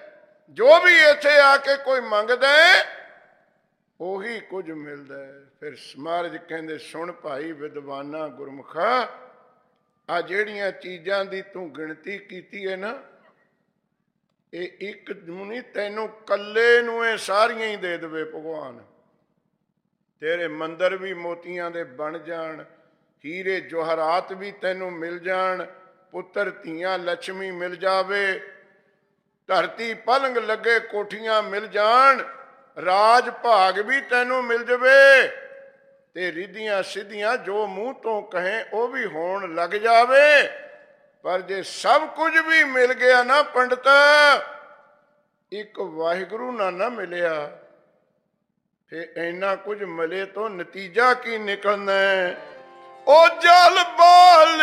ਜੋ ਵੀ ਇੱਥੇ ਆ ਕੇ ਕੋਈ ਮੰਗਦਾ ਉਹੀ ਕੁਝ ਮਿਲਦਾ। ਫਿਰ ਮਹਾਰਾਜ ਕਹਿੰਦੇ ਸੁਣ ਭਾਈ ਵਿਦਵਾਨਾ ਗੁਰਮੁਖਾ, ਆ ਜਿਹੜੀਆਂ ਚੀਜ਼ਾਂ ਦੀ ਤੂੰ ਗਿਣਤੀ ਕੀਤੀ ਹੈ ਨਾ, ਇਹ ਇੱਕ ਨੂੰ ਨਹੀਂ, ਤੈਨੂੰ ਕੱਲੇ ਨੂੰ ਇਹ ਸਾਰੀਆਂ ਹੀ ਦੇ ਦੇਵੇ ਭਗਵਾਨ। ਤੇਰੇ ਮੰਦਰ ਵੀ ਮੋਤੀਆਂ ਦੇ ਬਣ ਜਾਣ, ਹੀਰੇ ਜਵਾਹਰਾਤ ਵੀ ਤੈਨੂੰ ਮਿਲ ਜਾਣ, ਪੁੱਤਰ ਧੀਆਂ ਲక్ష్ਮੀ ਮਿਲ ਜਾਵੇ, ਧਰਤੀ ਪਲੰਗ ਲੱਗੇ ਕੋਠੀਆਂ ਮਿਲ ਜਾਣ, ਰਾਜ ਭਾਗ ਵੀ ਤੈਨੂੰ ਮਿਲ ਜਾਵੇ, ਤੇ ਰਿੱਧੀਆਂ ਸਿੱਧੀਆਂ ਜੋ ਮੂੰਹ ਤੋਂ ਕਹੇ ਉਹ ਵੀ ਹੋਣ ਲੱਗ ਜਾਵੇ। ਪਰ ਜੇ ਸਭ ਕੁਝ ਵੀ ਮਿਲ ਗਿਆ ਨਾ ਪੰਡਤ, ਇੱਕ ਵਾਹਿਗੁਰੂ ਨਾ ਨਾ ਮਿਲਿਆ, ਫਿਰ ਇੰਨਾ ਕੁਝ ਮਿਲੇ ਤੋਂ ਨਤੀਜਾ ਕੀ ਨਿਕਲਣਾ? ਉਹ ਜਲ ਬਲ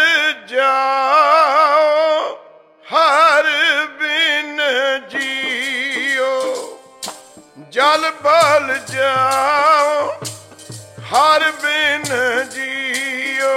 ਜਾਓ ਹਰ ਬਿਨ ਜੀਓ, ਜਲ ਬਲ ਜਾਓ ਹਰ ਬਿਨ ਜੀਓ।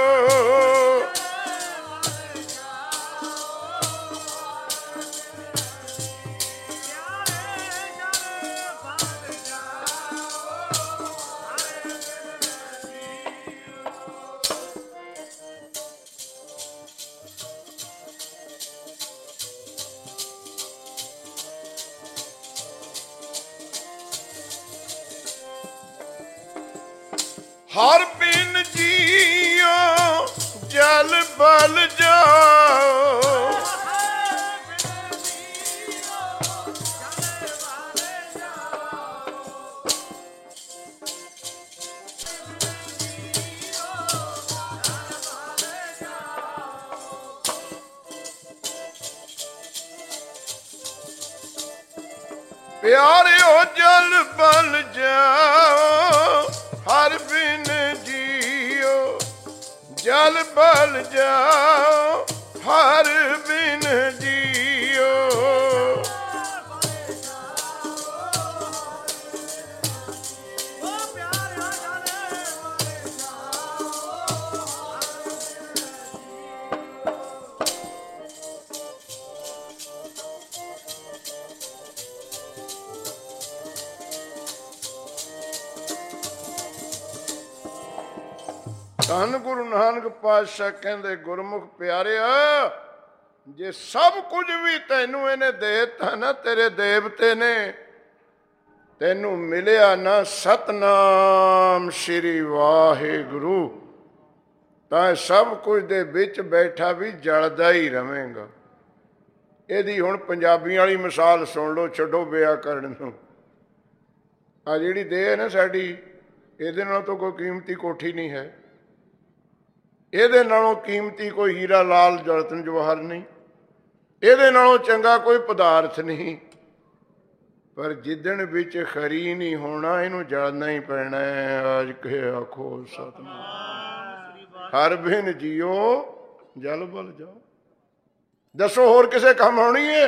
ਹਰ ਬਿਨ ਜੀਓ ਜਲ ਬਲ ਜਾਓ, ਪਿਆਰਿਓ ਜਲ ਬਲ ਜਾਓ ਹਰ ਬਿਨ ਜੀਓ, ਜਲ ਬਲ ਜਾਓ ਹਰ ਬਿਨ ਜੀਓ। ਧੰਨ ਗੁਰੂ ਨਾਨਕ ਪਾਤਸ਼ਾਹ ਕਹਿੰਦੇ ਗੁਰਮੁਖ ਪਿਆਰਿਆ, ਜੇ ਸਭ ਕੁਝ ਵੀ ਤੈਨੂੰ ਇਹਨੇ ਦੇ ਦਿੱਤਾ ਨਾ, ਤੇਰੇ ਦੇਵਤੇ ਨੇ, ਤੈਨੂੰ ਮਿਲਿਆ ਨਾ ਸਤਨਾਮ ਸ਼੍ਰੀ ਵਾਹਿਗੁਰੂ, ਤਾਂ ਸਭ ਕੁਝ ਦੇ ਵਿੱਚ ਬੈਠਾ ਵੀ ਜਲਦਾ ਹੀ ਰਵੇਂਗਾ। ਇਹਦੀ ਹੁਣ ਪੰਜਾਬੀ ਵਾਲੀ ਮਿਸਾਲ ਸੁਣ ਲਓ, ਛੱਡੋ ਵਿਆਕਰਨ ਨੂੰ। ਆ ਜਿਹੜੀ ਦੇਹ ਹੈ ਨਾ ਸਾਡੀ, ਇਹਦੇ ਨਾਲ ਤਾਂ ਕੋਈ ਕੀਮਤੀ ਕੋਠੀ ਨਹੀਂ ਹੈ, ਇਹਦੇ ਨਾਲੋਂ ਕੀਮਤੀ ਕੋਈ ਹੀਰਾ ਲਾਲ ਰਤਨ ਜਵਾਹਰ ਨਹੀਂ, ਇਹਦੇ ਨਾਲੋਂ ਚੰਗਾ ਕੋਈ ਪਦਾਰਥ ਨਹੀਂ। ਪਰ ਜਿੱਦਣ ਵਿੱਚ ਖਰੀ ਨਹੀਂ ਹੋਣਾ, ਇਹਨੂੰ ਜਾਣਨਾ ਹੀ ਪੈਣਾ ਹੈ। ਆਜ ਕੇ ਆਖੋ ਸਤਿਨਾਮ ਹਰ ਬਿਨ ਜੀਓ ਜਲ ਬਲ ਜਾਓ। ਦੱਸੋ ਹੋਰ ਕਿਸੇ ਕੰਮ ਆਉਣੀ ਹੈ?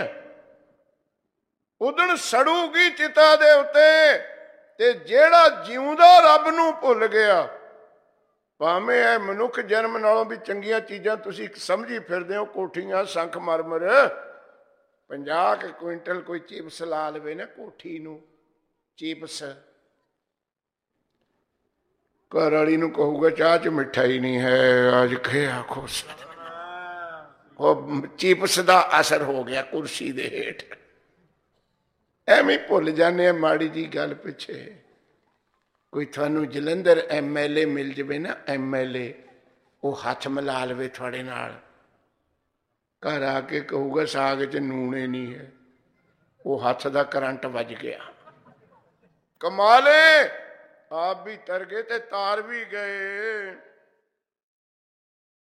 ਉਦਣ ਸੜੂਗੀ ਚਿਤਾ ਦੇ ਉੱਤੇ, ਤੇ ਜਿਹੜਾ ਜਿਉਂਦਾ ਰੱਬ ਨੂੰ ਭੁੱਲ ਗਿਆ, ਭਾਵੇਂ ਇਹ ਮਨੁੱਖ ਜਨਮ ਨਾਲੋਂ ਵੀ ਚੰਗੀਆਂ ਚੀਜ਼ਾਂ ਤੁਸੀਂ ਸਮਝੀ ਫਿਰਦੇ ਹੋ, ਕੋਠੀਆਂ ਸੰਖ ਮਰਮਰ, ਪੰਜਾਹ ਕੁ ਕੁਇੰਟਲ ਕੋਈ ਚਿਪਸ ਲਾ ਲਵੇ ਨਾ ਕੋਠੀ ਨੂੰ, ਚਿਪਸ, ਘਰ ਵਾਲੀ ਨੂੰ ਕਹੂਗਾ ਚਾਹ ਚ ਮਿਠਾਈ ਨਹੀਂ ਹੈ, ਅੱਜ ਖੇ ਆਖੋ ਉਹ ਚਿਪਸ ਦਾ ਅਸਰ ਹੋ ਗਿਆ ਕੁਰਸੀ ਦੇ ਹੇਠ। ਐਵੇਂ ਭੁੱਲ ਜਾਂਦੇ ਆ ਮਾੜੀ ਜੀ ਗੱਲ ਪਿੱਛੇ। ਕੋਈ ਤੁਹਾਨੂੰ ਜਲੰਧਰ ਐਮ ਐਲ ਏ ਮਿਲ ਜਾਵੇ ਨਾ, ਐਮ ਐਲ ਏ, ਉਹ ਹੱਥ ਮਿਲਾ ਲਵੇ ਤੁਹਾਡੇ ਨਾਲ, ਘਰ ਆ ਕੇ ਕਹੂਗਾ ਸਾਗ ਚ ਨੂਣੇ ਨਹੀਂ ਹੈ, ਉਹ ਹੱਥ ਦਾ ਕਰੰਟ ਵੱਜ ਗਿਆ। ਕਮਾਲ ਏ, ਆਪ ਵੀ ਤਰ ਗਏ ਤੇ ਤਾਰ ਵੀ ਗਏ।